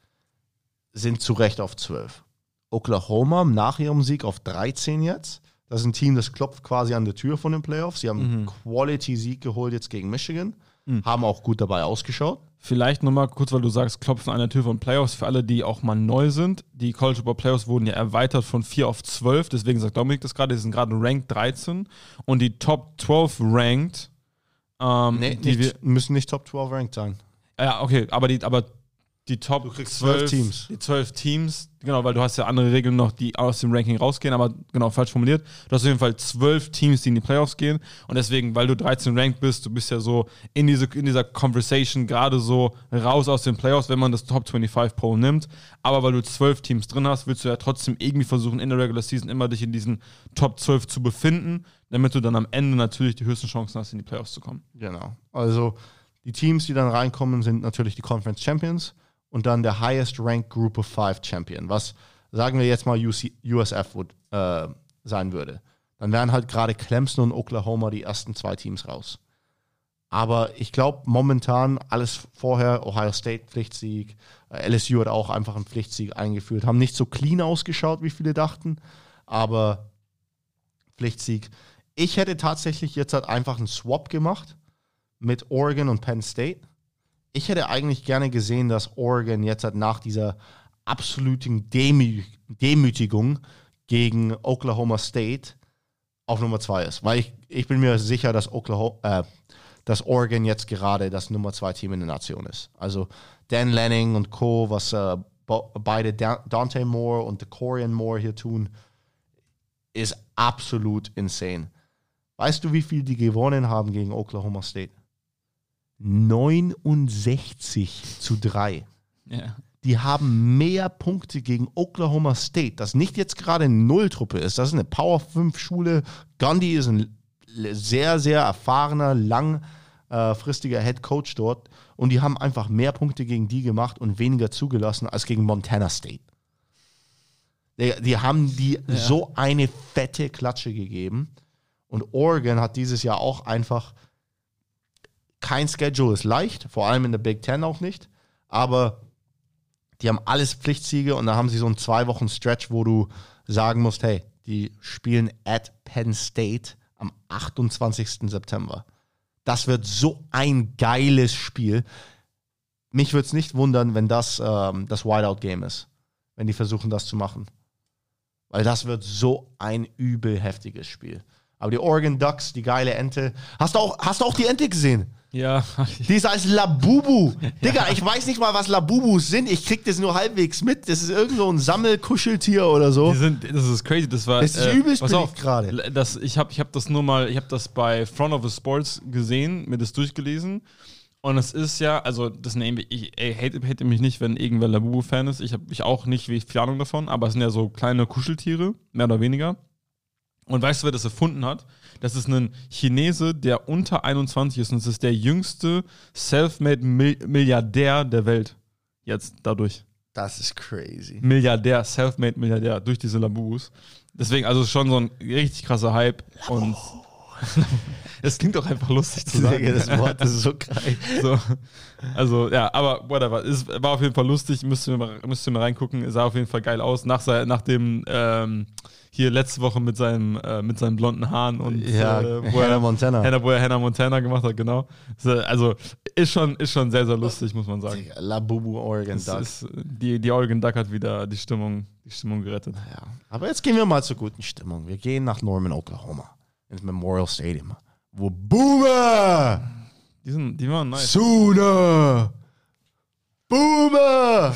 sind zu Recht auf zwölf. Oklahoma nach ihrem Sieg auf dreizehn jetzt. Das ist ein Team, das klopft quasi an der Tür von den Playoffs. Sie haben einen Mhm. Quality-Sieg geholt jetzt gegen Michigan, Mhm. haben auch gut dabei ausgeschaut. Vielleicht nochmal kurz, weil du sagst, klopfen an der Tür von Playoffs, für alle, die auch mal neu sind. Die College Football Playoffs wurden ja erweitert von vier auf zwölf, deswegen sagt Dominik das gerade, die sind gerade Ranked dreizehn und die Top zwölf Ranked, ähm, Nee, die nicht, müssen nicht Top zwölf ranked sein. wir, ja, okay, aber die, aber die Top Du kriegst zwölf Teams. Die zwölf Teams, genau, weil du hast ja andere Regeln noch, die aus dem Ranking rausgehen, aber genau, falsch formuliert. Du hast auf jeden Fall zwölf Teams, die in die Playoffs gehen und deswegen, weil du dreizehn ranked bist, du bist ja so in, diese, in dieser Conversation gerade so raus aus den Playoffs, wenn man das Top fünfundzwanzig Poll nimmt, aber weil du zwölf Teams drin hast, willst du ja trotzdem irgendwie versuchen, in der Regular Season immer dich in diesen Top zwölf zu befinden, damit du dann am Ende natürlich die höchsten Chancen hast, in die Playoffs zu kommen. Genau. Also die Teams, die dann reinkommen, sind natürlich die Conference Champions und dann der highest ranked Group of Five Champion, was, sagen wir jetzt mal, U C, U S F would, äh, sein würde. Dann wären halt gerade Clemson und Oklahoma die ersten zwei Teams raus. Aber ich glaube, momentan alles vorher, Ohio State Pflichtsieg, äh, L S U hat auch einfach einen Pflichtsieg eingeführt, haben nicht so clean ausgeschaut, wie viele dachten, aber Pflichtsieg. Ich hätte tatsächlich jetzt halt einfach einen Swap gemacht mit Oregon und Penn State. Ich hätte eigentlich gerne gesehen, dass Oregon jetzt halt nach dieser absoluten Demü- Demütigung gegen Oklahoma State auf Nummer zwei ist. Weil ich, ich bin mir sicher, dass, Oklahoma, äh, dass Oregon jetzt gerade das Nummer zwei Team in der Nation ist. Also Dan Lanning und Co., was äh, bo- beide da- Dante Moore und Decorian Moore hier tun, ist absolut insane. Weißt du, wie viel die gewonnen haben gegen Oklahoma State? neunundsechzig zu drei. Ja. Die haben mehr Punkte gegen Oklahoma State, das nicht jetzt gerade eine Nulltruppe ist. Das ist eine Power fünf Schule. Gundy ist ein sehr, sehr erfahrener, langfristiger Head Coach dort. Und die haben einfach mehr Punkte gegen die gemacht und weniger zugelassen als gegen Montana State. Die, die haben die Ja. so eine fette Klatsche gegeben. Und Oregon hat dieses Jahr auch einfach kein Schedule ist leicht, vor allem in der Big Ten auch nicht, aber die haben alles Pflichtsiege und da haben sie so einen zwei Wochen Stretch, wo du sagen musst, hey, die spielen at Penn State am achtundzwanzigsten September. Das wird so ein geiles Spiel. Mich würde es nicht wundern, wenn das ähm, das Whiteout-Game ist, wenn die versuchen, das zu machen. Weil das wird so ein übel heftiges Spiel. Aber die Oregon Ducks, die geile Ente. Hast du auch, hast du auch die Ente gesehen? Ja. Die ist als Labubu. Digga, ich weiß nicht mal, was Labubus sind. Ich krieg das nur halbwegs mit. Das ist irgend so ein Sammelkuscheltier oder so. Die sind, das ist crazy. Das war. Das ist übelst pass auf, beliebt gerade. Das, ich habe ich hab das nur mal, ich habe das bei Front Office Sports gesehen, mir das durchgelesen. Und es ist ja, also das nehme ich, ey, hate, hate mich nicht, wenn irgendwer Labubu-Fan ist. Ich habe ich auch nicht wie viel Ahnung davon, aber es sind ja so kleine Kuscheltiere, mehr oder weniger. Und weißt du, wer das erfunden hat? Das ist ein Chinese, der unter einundzwanzig ist und es ist der jüngste Selfmade-Milliardär der Welt. Jetzt dadurch. Das ist crazy. Milliardär, Selfmade-Milliardär durch diese Labubus. Deswegen, also schon so ein richtig krasser Hype. Und Es klingt doch einfach lustig zu sagen. Das Wort ist so geil. So. Also, ja, aber whatever. Es war auf jeden Fall lustig. Müsst ihr mal, müsst ihr mal reingucken. Es sah auf jeden Fall geil aus. Nach, nach dem, ähm, hier letzte Woche mit seinem, äh, mit seinen blonden Haaren und ja, äh, wo Hannah er, Montana. Hannah, wo er Hannah Montana gemacht hat, genau. Also, ist schon, ist schon sehr, sehr lustig, muss man sagen. La Bubu Oregon Es Duck. ist, die, die Oregon Duck hat wieder die Stimmung, die Stimmung gerettet. Ja. Aber jetzt gehen wir mal zur guten Stimmung. Wir gehen nach Norman, Oklahoma. Ins Memorial Stadium. Wo Boomer! Die, sind, die waren nice. Sooner! Boomer!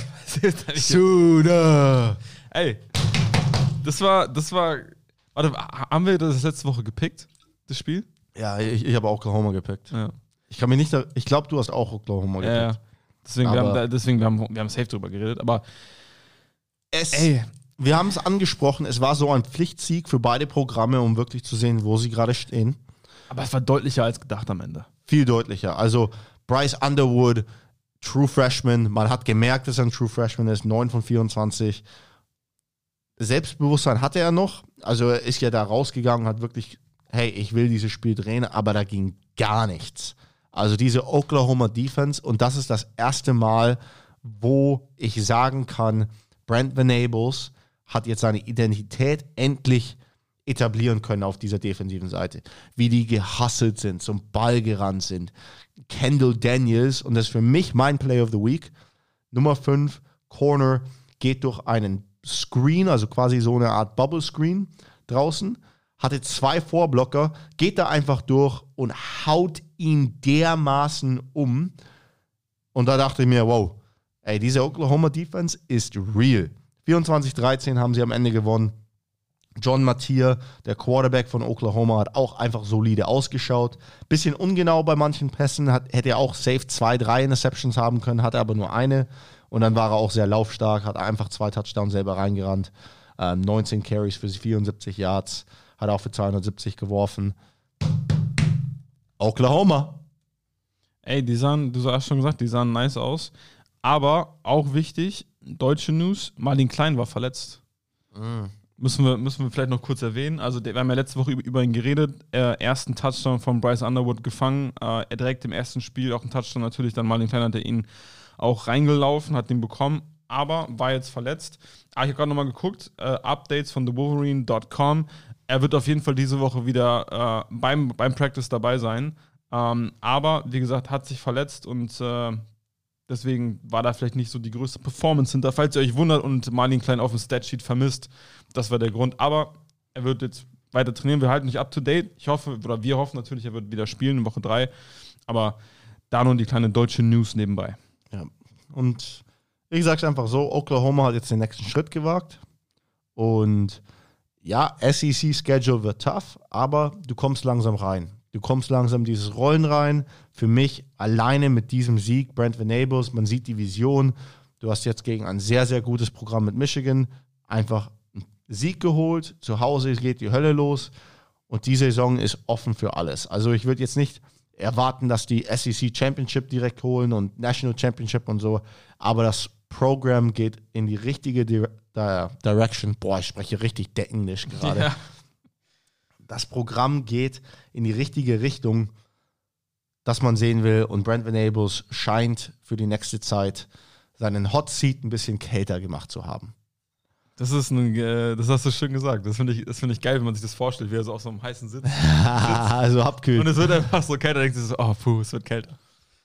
Sooner! Ey, das war, das war, warte, haben wir das letzte Woche gepickt, das Spiel? Ja, ich, ich habe Oklahoma gepickt. Ja. Ich kann mir nicht, da, ich glaube, du hast auch Oklahoma Ja, ja. gepickt. Deswegen, wir Aber- haben, da- deswegen wir haben wir haben safe drüber geredet, aber Es, ey, wir haben es angesprochen, es war so ein Pflichtsieg für beide Programme, um wirklich zu sehen, wo sie gerade stehen. aber es war deutlicher als gedacht am Ende. Viel deutlicher. Also Bryce Underwood, True Freshman, man hat gemerkt, dass er ein True Freshman ist, neun von vierundzwanzig. Selbstbewusstsein hatte er noch, also er ist ja da rausgegangen, hat wirklich, hey, ich will dieses Spiel drehen, aber da ging gar nichts. Also diese Oklahoma Defense, und das ist das erste Mal, wo ich sagen kann, Brent Venables hat jetzt seine Identität endlich etablieren können auf dieser defensiven Seite. Wie die gehustelt sind, zum Ball gerannt sind. Kendall Daniels, und das ist für mich mein Play of the Week, Nummer fünf, Corner, geht durch einen Screen, also quasi so eine Art Bubble Screen draußen, hatte zwei Vorblocker, geht da einfach durch und haut ihn dermaßen um. Und da dachte ich mir, wow, ey, diese Oklahoma Defense ist real. vierundzwanzig dreizehn haben sie am Ende gewonnen. John Mathieu, der Quarterback von Oklahoma, hat auch einfach solide ausgeschaut. Bisschen ungenau bei manchen Pässen, hat, hätte er auch safe zwei, drei Interceptions haben können, hatte aber nur eine. Und dann war er auch sehr laufstark, hat einfach zwei Touchdowns selber reingerannt. Ähm, neunzehn Carries für vierundsiebzig Yards, hat auch für zweihundertsiebzig geworfen. Oklahoma. Ey, die sahen, du hast schon gesagt, die sahen nice aus. Aber auch wichtig, deutsche News, Marlin Klein war verletzt. Mm. Müssen wir, müssen wir vielleicht noch kurz erwähnen. Also, der, wir haben ja letzte Woche über, über ihn geredet. Äh, ersten Touchdown von Bryce Underwood gefangen. Äh, er direkt im ersten Spiel auch einen Touchdown natürlich. Dann Marlin Klein hat er ihn auch reingelaufen, hat den bekommen, aber war jetzt verletzt. Ah, ich habe gerade nochmal geguckt. Äh, Updates von the wolverine dot com. Er wird auf jeden Fall diese Woche wieder äh, beim, beim Practice dabei sein. Ähm, aber, wie gesagt, hat sich verletzt und äh, deswegen war da vielleicht nicht so die größte Performance hinter. Falls ihr euch wundert und Marlin Klein auf dem Statsheet vermisst, das war der Grund. Aber er wird jetzt weiter trainieren. Wir halten nicht up to date. Ich hoffe, oder wir hoffen natürlich, er wird wieder spielen in Woche drei. Aber da nun die kleine deutsche News nebenbei. Ja. Und ich sage es einfach so, Oklahoma hat jetzt den nächsten Schritt gewagt. Und ja, S E C-Schedule wird tough, aber du kommst langsam rein. Du kommst langsam in dieses Rollen rein. Für mich alleine mit diesem Sieg, Brent Venables, man sieht die Vision. Du hast jetzt gegen ein sehr, sehr gutes Programm mit Michigan einfach einen Sieg geholt. Zu Hause geht die Hölle los. Und die Saison ist offen für alles. Also ich würde jetzt nicht erwarten, dass die S E C Championship direkt holen und National Championship und so. Aber das Programm geht in die richtige Di- Di- Direction. Boah, ich spreche richtig Englisch gerade. Ja. Das Programm geht in die richtige Richtung, dass man sehen will. Und Brent Venables scheint für die nächste Zeit seinen Hot Seat ein bisschen kälter gemacht zu haben. Das ist ein, äh, das hast du schön gesagt. Das finde ich, das finde ich geil, wenn man sich das vorstellt, wie er so auf so einem heißen Sitz. also Und abkühlen. es wird einfach so kälter, denkt sich so, oh puh, es wird kälter.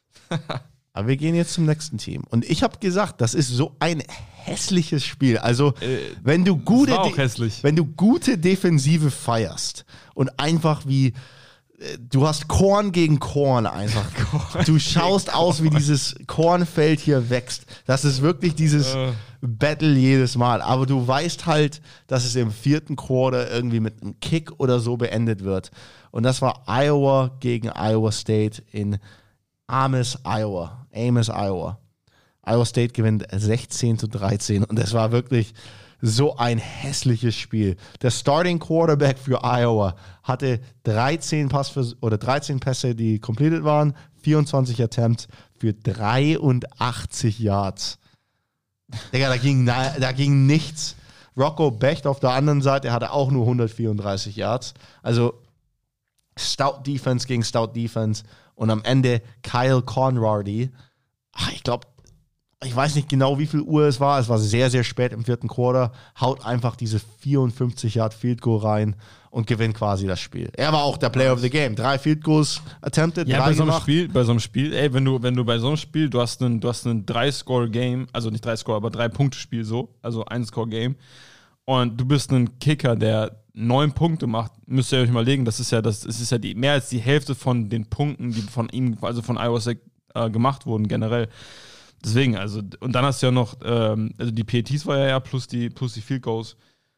Aber wir gehen jetzt zum nächsten Team. Und ich habe gesagt, das ist so ein hässliches Spiel. Also, Äh, wenn du gute, war auch De- hässlich. wenn du gute Defensive feierst und einfach wie äh, du hast Korn gegen Korn einfach. Korn du schaust aus, wie dieses Kornfeld hier wächst. Das ist wirklich dieses Äh. Battle jedes Mal. Aber du weißt halt, dass es im vierten Quarter irgendwie mit einem Kick oder so beendet wird. Und das war Iowa gegen Iowa State in Ames, Iowa. Ames, Iowa. Iowa State gewinnt sechzehn zu dreizehn und es war wirklich so ein hässliches Spiel. Der Starting Quarterback für Iowa hatte dreizehn Pass für, oder dreizehn Pässe, die completed waren, vierundzwanzig Attempts für dreiundachtzig Yards. Digga, da ging, da ging nichts. Rocco Becht auf der anderen Seite hatte auch nur hundertvierunddreißig Yards. Also Stout Defense gegen Stout Defense und am Ende Kyle Conrady. Ach, ich glaube, ich weiß nicht genau, wie viel Uhr es war. Es war sehr, sehr spät im vierten Quarter. Haut einfach diese vierundfünfzig Yard Field Goal rein und gewinnt quasi das Spiel. Er war auch der Player of the Game. Drei Field Goals attempted, Ja, drei bei so, einem gemacht. Spiel, bei so einem Spiel, ey, wenn du, wenn du bei so einem Spiel, du hast einen, du hast einen drei-Score-Game, also nicht drei-Score, aber drei-Punkte-Spiel so, also ein-Score-Game, und du bist ein Kicker, der neun Punkte macht, müsst ihr euch mal legen, das ist ja, das, das ist ja die, mehr als die Hälfte von den Punkten, die von ihm, also von Iowa State äh, gemacht wurden, generell. Deswegen, also, und dann hast du ja noch, ähm, also die P A Ts war ja, ja plus die, plus die Field Goals.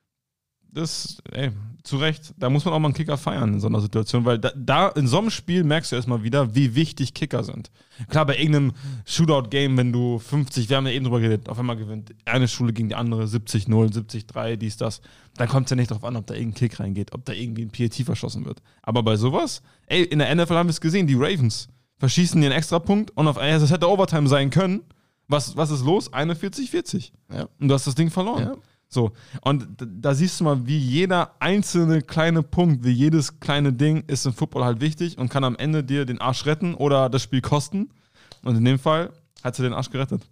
Das, ey, zu Recht, da muss man auch mal einen Kicker feiern in so einer Situation, weil da, da in so einem Spiel merkst du erstmal wieder, wie wichtig Kicker sind. Klar, bei irgendeinem Shootout-Game, wenn du fünfzig, wir haben ja eben drüber geredet, auf einmal gewinnt eine Schule gegen die andere, siebzig null, siebzig drei, dies, das, dann kommt es ja nicht darauf an, ob da irgendein Kick reingeht, ob da irgendwie ein P A T verschossen wird. Aber bei sowas, ey, in der N F L haben wir es gesehen, die Ravens verschießen den Extrapunkt und auf einmal, das hätte Overtime sein können. Was, was ist los? einundvierzig vierzig. Ja. Und du hast das Ding verloren. Ja. So, und da siehst du mal, wie jeder einzelne kleine Punkt, wie jedes kleine Ding ist im Football halt wichtig und kann am Ende dir den Arsch retten oder das Spiel kosten. Und in dem Fall hat sie den Arsch gerettet.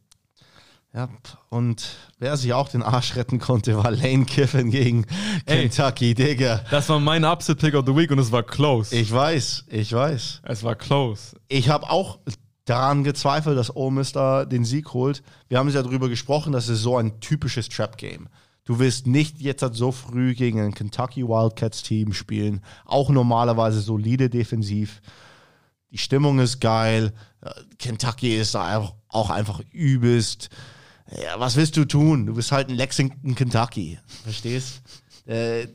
Ja, und wer sich auch den Arsch retten konnte, war Lane Kiffin gegen Ey. Kentucky, Digga. Das war mein Upset-Pick of the Week und es war close. Ich weiß, ich weiß. Es war close. Ich habe auch daran gezweifelt, dass Ole Miss da den Sieg holt. Wir haben ja darüber gesprochen, das ist so ein typisches Trap-Game. Du willst nicht jetzt halt so früh gegen ein Kentucky Wildcats-Team spielen. Auch normalerweise solide defensiv. Die Stimmung ist geil. Kentucky ist da auch einfach übelst. Ja, was willst du tun? Du bist halt in Lexington, Kentucky. Verstehst? Äh,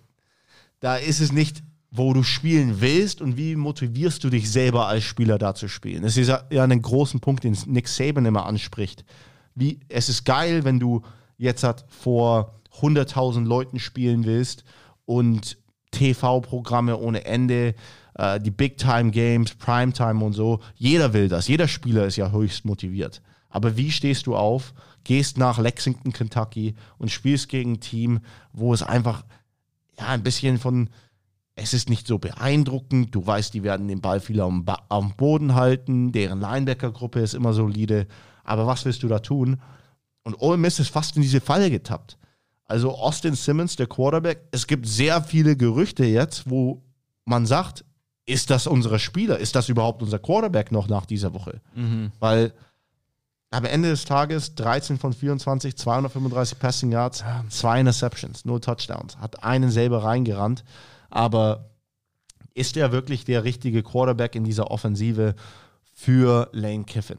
da ist es nicht, wo du spielen willst und wie motivierst du dich selber als Spieler da zu spielen. Das ist ja einen großen Punkt, den Nick Saban immer anspricht. Wie, es ist geil, wenn du jetzt halt vor hunderttausend Leuten spielen willst und T V-Programme ohne Ende, äh, die Big-Time-Games, Primetime und so. Jeder will das. Jeder Spieler ist ja höchst motiviert. Aber wie stehst du auf, gehst nach Lexington, Kentucky und spielst gegen ein Team, wo es einfach ja ein bisschen von, es ist nicht so beeindruckend, du weißt, die werden den Ball viel am, ba- am Boden halten, deren Linebacker-Gruppe ist immer solide, aber was willst du da tun? Und Ole Miss ist fast in diese Falle getappt. Also Austin Simmons, der Quarterback, es gibt sehr viele Gerüchte jetzt, wo man sagt, ist das unser Spieler? Ist das überhaupt unser Quarterback noch nach dieser Woche? Mhm. Weil am Ende des Tages dreizehn von vierundzwanzig, zweihundertfünfunddreißig Passing Yards, zwei Interceptions, null Touchdowns, hat einen selber reingerannt. Aber ist er wirklich der richtige Quarterback in dieser Offensive für Lane Kiffin?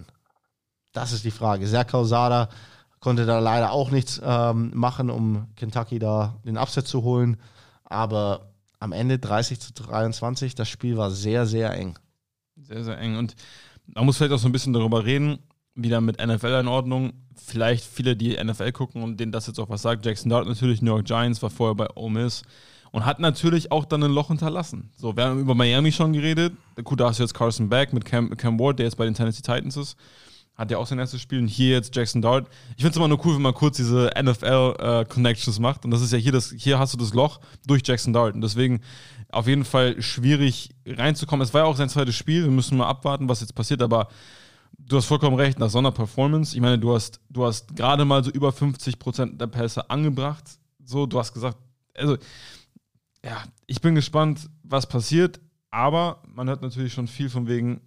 Das ist die Frage. Zach Calzada konnte da leider auch nichts ähm, machen, um Kentucky da den Upset zu holen. Aber am Ende dreißig zu dreiundzwanzig, das Spiel war sehr, sehr eng. Sehr, sehr eng. Und man muss vielleicht auch so ein bisschen darüber reden, wieder mit N F L in Ordnung. Vielleicht viele, die N F L gucken und denen das jetzt auch was sagt. Jackson Dart natürlich, New York Giants, war vorher bei Ole Miss und hat natürlich auch dann ein Loch hinterlassen. So, wir haben über Miami schon geredet. Gut, da hast du jetzt Carson Beck mit Cam, Cam Ward, der jetzt bei den Tennessee Titans ist. Hat ja auch sein erstes Spiel. Und hier jetzt Jackson Dart. Ich finde es immer nur cool, wenn man kurz diese N F L-Connections äh, macht. Und das ist ja hier, das, hier hast du das Loch durch Jackson Dart. Und deswegen auf jeden Fall schwierig reinzukommen. Es war ja auch sein zweites Spiel. Wir müssen mal abwarten, was jetzt passiert. Aber du hast vollkommen recht, nach so einer Performance. Ich meine, du hast, du hast gerade mal so über fünfzig Prozent der Pässe angebracht. So, du hast gesagt, also, ja, ich bin gespannt, was passiert. Aber man hört natürlich schon viel von wegen,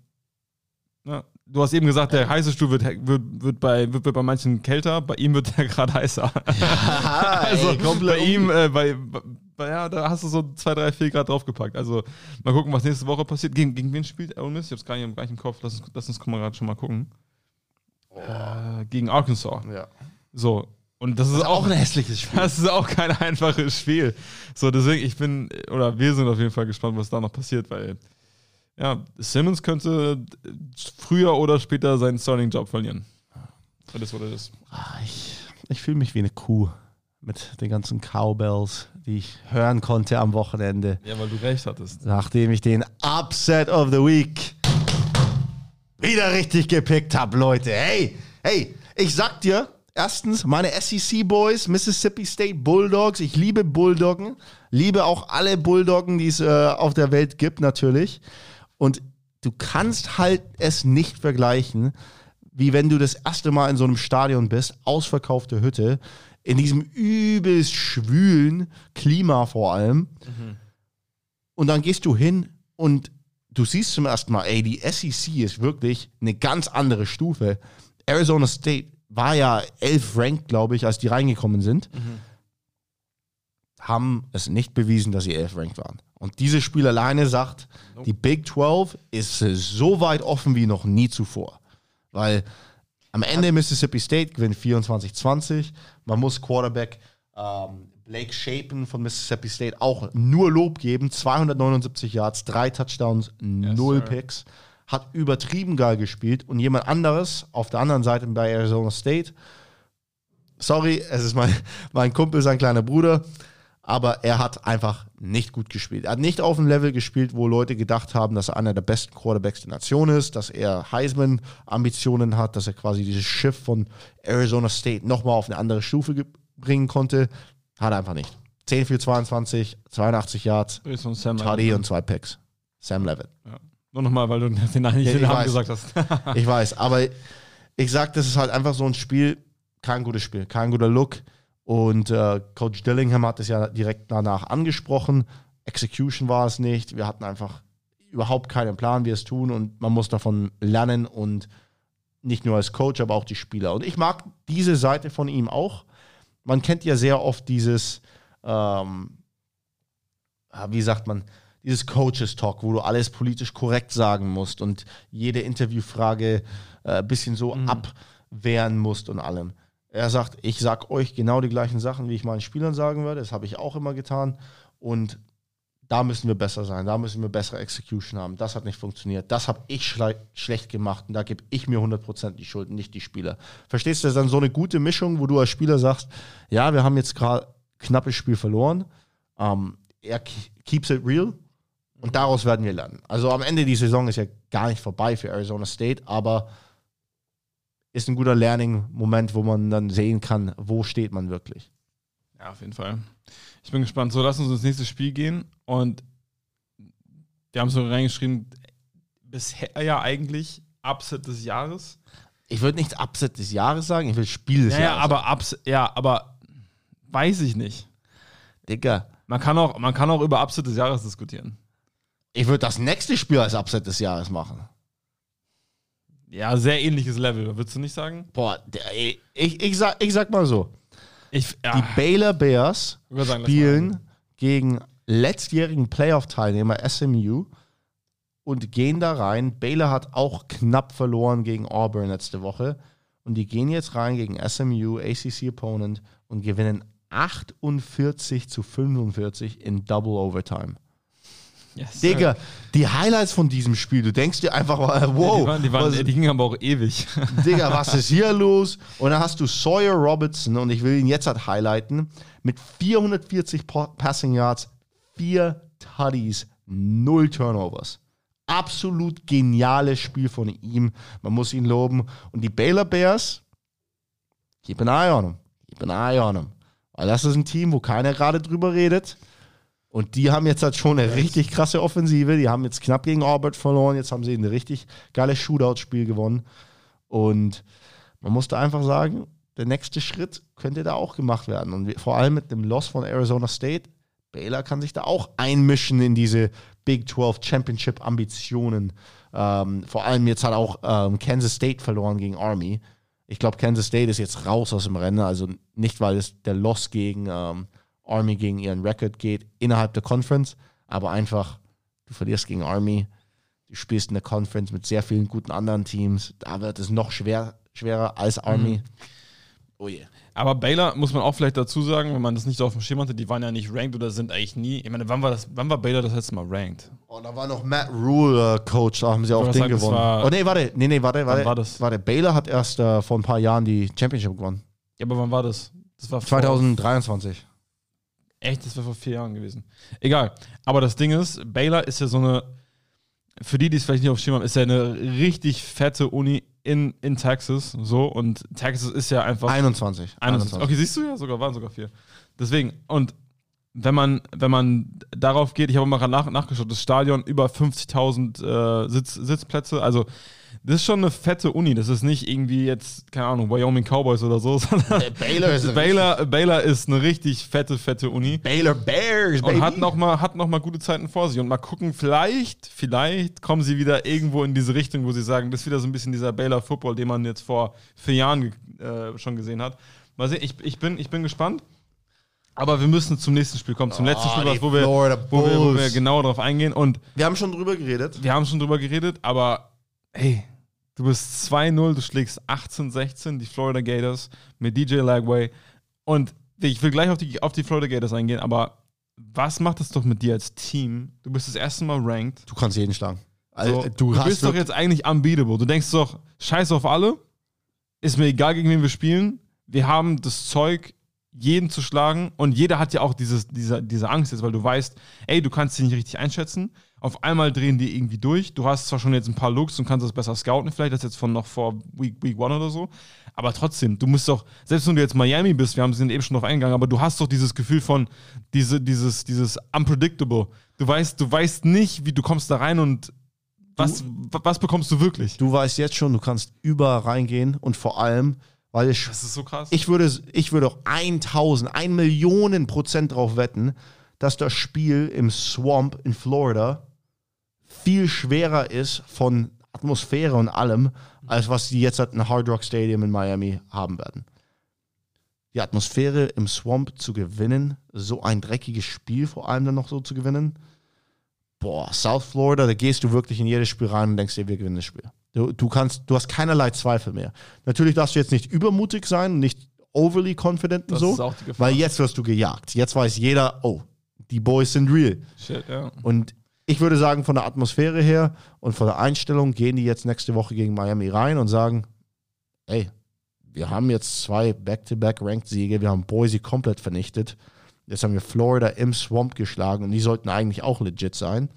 na, du hast eben gesagt, der heiße Stuhl wird, wird, wird, bei, wird, wird bei manchen kälter, bei ihm wird der gerade heißer. Ja, also ey, komplett bei ihm, äh, bei, bei, ja, da hast du so zwei, drei, vier Grad draufgepackt. Also mal gucken, was nächste Woche passiert. Gegen, gegen wen spielt Ole Miss? Ich hab's gar nicht im gleichen Kopf. Lass uns, lass uns gerade schon mal gucken. Oh. Äh, gegen Arkansas. Ja. So. Und das ist, Das ist auch auch ein hässliches Spiel. Das ist auch kein einfaches Spiel. So, deswegen, ich bin, oder wir sind auf jeden Fall gespannt, was da noch passiert, weil ja, Simmons könnte früher oder später seinen Starting-Job verlieren. Das ist, was das ist. Ich, ich fühle mich wie eine Kuh mit den ganzen Cowbells, die ich hören konnte am Wochenende. Ja, weil du recht hattest. Nachdem ich den Upset of the Week wieder richtig gepickt habe, Leute. Hey, hey, ich sag dir, erstens, meine S E C-Boys, Mississippi State Bulldogs. Ich liebe Bulldoggen. Liebe auch alle Bulldoggen, die es äh, auf der Welt gibt, natürlich. Und du kannst halt es nicht vergleichen, wie wenn du das erste Mal in so einem Stadion bist, ausverkaufte Hütte, in diesem übelst schwülen Klima vor allem. Mhm. Und dann gehst du hin und du siehst zum ersten Mal, ey, die S E C ist wirklich eine ganz andere Stufe. Arizona State war ja elf ranked, glaube ich, als die reingekommen sind. Mhm. Haben es nicht bewiesen, dass sie elf ranked waren. Und dieses Spiel alleine sagt, nope. Die Big zwölf ist so weit offen wie noch nie zuvor. Weil am Ende Mississippi State gewinnt vierundzwanzig zwanzig. Man muss Quarterback ähm, Blake Shapen von Mississippi State auch nur Lob geben. zweihundertneunundsiebzig Yards, drei Touchdowns, null yes, Picks. Hat übertrieben geil gespielt. Und jemand anderes auf der anderen Seite bei Arizona State, sorry, es ist mein, mein Kumpel, sein kleiner Bruder, aber er hat einfach nicht gut gespielt. Er hat nicht auf dem Level gespielt, wo Leute gedacht haben, dass er einer der besten Quarterbacks der Nation ist, dass er Heisman-Ambitionen hat, dass er quasi dieses Schiff von Arizona State nochmal auf eine andere Stufe ge- bringen konnte. Hat er einfach nicht. zehn für zweiundzwanzig, zweiundachtzig Yards, Tutty und zwei Picks. Sam Levitt. Ja. Nur nochmal, weil du den Namen ja, gesagt hast. Ich weiß, aber ich sag, das ist halt einfach so ein Spiel, kein gutes Spiel, kein guter Look. Und äh, Coach Dillingham hat es ja direkt danach angesprochen. Execution war es nicht. Wir hatten einfach überhaupt keinen Plan, wie wir es tun. Und man muss davon lernen. Und nicht nur als Coach, aber auch die Spieler. Und ich mag diese Seite von ihm auch. Man kennt ja sehr oft dieses, ähm, wie sagt man, dieses Coaches-Talk, wo du alles politisch korrekt sagen musst und jede Interviewfrage ein äh, bisschen so mhm. abwehren musst und allem. Er sagt, ich sag euch genau die gleichen Sachen, wie ich meinen Spielern sagen würde. Das habe ich auch immer getan. Und da müssen wir besser sein. Da müssen wir bessere Execution haben. Das hat nicht funktioniert. Das habe ich schle- schlecht gemacht. Und da gebe ich mir hundert Prozent die Schuld, nicht die Spieler. Verstehst du, das ist dann so eine gute Mischung, wo du als Spieler sagst, ja, wir haben jetzt gerade knappes Spiel verloren. Um, er keeps it real. Und daraus werden wir lernen. Also am Ende die Saison ist ja gar nicht vorbei für Arizona State, aber ist ein guter Learning-Moment, wo man dann sehen kann, wo steht man wirklich. Ja, auf jeden Fall. Ich bin gespannt. So, lass uns ins nächste Spiel gehen. Und wir haben so reingeschrieben, bisher ja eigentlich Upset des Jahres. Ich würde nicht Upset des Jahres sagen, ich will Spiel des ja, Jahres ja, aber Ups, ja, aber weiß ich nicht. Digga. Man kann auch, man kann auch über Upset des Jahres diskutieren. Ich würde das nächste Spiel als Upset des Jahres machen. Ja, sehr ähnliches Level, würdest du nicht sagen? Boah, der, ich, ich, sag, ich sag mal so. Ich, ja. Die Baylor Bears sagen, spielen gegen letztjährigen Playoff-Teilnehmer S M U und gehen da rein. Baylor hat auch knapp verloren gegen Auburn letzte Woche. Und die gehen jetzt rein gegen S M U, A C C-Opponent, und gewinnen achtundvierzig zu fünfundvierzig in Double Overtime. Yes, Digga, die Highlights von diesem Spiel, du denkst dir einfach mal, wow. Ja, die, waren, die, waren, was, die gingen aber auch ewig. Digga, was ist hier los? Und dann hast du Sawyer Robertson, und ich will ihn jetzt halt highlighten, mit vierhundertvierzig Passing Yards, vier Tutties, null Turnovers. Absolut geniales Spiel von ihm. Man muss ihn loben. Und die Baylor Bears, keep an eye on them. Keep an eye on them. Weil das ist ein Team, wo keiner gerade drüber redet. Und die haben jetzt halt schon eine richtig krasse Offensive. Die haben jetzt knapp gegen Auburn verloren. Jetzt haben sie ein richtig geiles Shootout-Spiel gewonnen. Und man musste einfach sagen, der nächste Schritt könnte da auch gemacht werden. Und vor allem mit dem Loss von Arizona State, Baylor kann sich da auch einmischen in diese Big zwölf Championship-Ambitionen. Ähm, vor allem jetzt hat auch ähm, Kansas State verloren gegen Army. Ich glaube, Kansas State ist jetzt raus aus dem Rennen. Also nicht, weil es der Loss gegen ähm, Army gegen ihren Record geht innerhalb der Conference, aber einfach, du verlierst gegen Army, du spielst in der Conference mit sehr vielen guten anderen Teams, da wird es noch schwer, schwerer als Army. Mhm. Oh yeah. Aber Baylor, muss man auch vielleicht dazu sagen, wenn man das nicht so auf dem Schirm hatte, die waren ja nicht ranked oder sind eigentlich nie, ich meine, wann war, das, wann war Baylor das letzte Mal ranked? Oh, da war noch Matt Rule äh, Coach, da haben sie auch den sagen, gewonnen. Oh nee, warte, nee, nee, warte, warte. Wann war das? Warte, Baylor hat erst äh, vor ein paar Jahren die Championship gewonnen. Ja, aber wann war das? Das war zwanzig dreiundzwanzig. Echt, das war vor vier Jahren gewesen. Egal. Aber das Ding ist, Baylor ist ja so eine, für die, die es vielleicht nicht auf dem Schirm haben, ist ja eine richtig fette Uni in, in Texas, so, und Texas ist ja einfach einundzwanzig. einundzwanzig. Okay, siehst du ja, sogar waren sogar vier. Deswegen, und wenn man, wenn man darauf geht, ich habe mal nach, nachgeschaut, das Stadion über fünfzigtausend äh, Sitz, Sitzplätze, also das ist schon eine fette Uni, das ist nicht irgendwie jetzt, keine Ahnung, Wyoming Cowboys oder so, sondern Äh, Baylor ist, Baylor, Baylor ist eine richtig fette, fette Uni. Baylor Bears, Und hat noch, mal, hat noch mal gute Zeiten vor sich. Und mal gucken, vielleicht, vielleicht kommen sie wieder irgendwo in diese Richtung, wo sie sagen, das ist wieder so ein bisschen dieser Baylor Football, den man jetzt vor vier Jahren äh, schon gesehen hat. Mal sehen, ich, ich, bin, ich bin gespannt. Aber wir müssen zum nächsten Spiel kommen, zum Oh, letzten Spiel, die wo wir, Florida wo, wir, wo wir Bulls. genauer drauf eingehen. Und Wir haben schon drüber geredet. wir haben schon drüber geredet, aber hey, du bist zwei null, du schlägst achtzehn sechzehn, die Florida Gators mit D J Lagway. Und ich will gleich auf die, auf die Florida Gators eingehen, aber was macht das doch mit dir als Team? Du bist das erste Mal ranked. Du kannst jeden schlagen. So, Also, du du hast bist doch wirklich- jetzt eigentlich unbeatable. Du denkst doch, scheiß auf alle, ist mir egal, gegen wen wir spielen. Wir haben das Zeug, jeden zu schlagen. Und jeder hat ja auch dieses, diese, diese Angst jetzt, weil du weißt, ey, du kannst sie nicht richtig einschätzen. Auf einmal drehen die irgendwie durch. Du hast zwar schon jetzt ein paar Looks und kannst das besser scouten, vielleicht das jetzt von noch vor Week, Week One oder so. Aber trotzdem, du musst doch, selbst wenn du jetzt Miami bist, wir haben sind eben schon drauf eingegangen, aber du hast doch dieses Gefühl von diese, dieses, dieses unpredictable. Du weißt, du weißt nicht, wie du kommst da rein und was, was bekommst du wirklich? Du weißt jetzt schon, du kannst überall reingehen und vor allem, weil ich, Das ist so krass. ich würde, ich würde auch tausend, ein Millionen Prozent drauf wetten, dass das Spiel im Swamp in Florida viel schwerer ist von Atmosphäre und allem, als was die jetzt in Hard Rock Stadium in Miami haben werden. Die Atmosphäre im Swamp zu gewinnen, so ein dreckiges Spiel vor allem dann noch so zu gewinnen, boah, South Florida, da gehst du wirklich in jedes Spiel rein und denkst dir, wir gewinnen das Spiel. Du, du kannst, du hast keinerlei Zweifel mehr. Natürlich darfst du jetzt nicht übermutig sein und nicht overly confident und Das so, ist auch die Gefahr. weil jetzt wirst du gejagt. Jetzt weiß jeder, oh, die Boys sind real. Shit, ja. Und ich würde sagen, von der Atmosphäre her und von der Einstellung gehen die jetzt nächste Woche gegen Miami rein und sagen, ey, wir haben jetzt zwei Back-to-Back-Ranked-Siege, wir haben Boise komplett vernichtet. Jetzt haben wir Florida im Swamp geschlagen und die sollten eigentlich auch legit sein.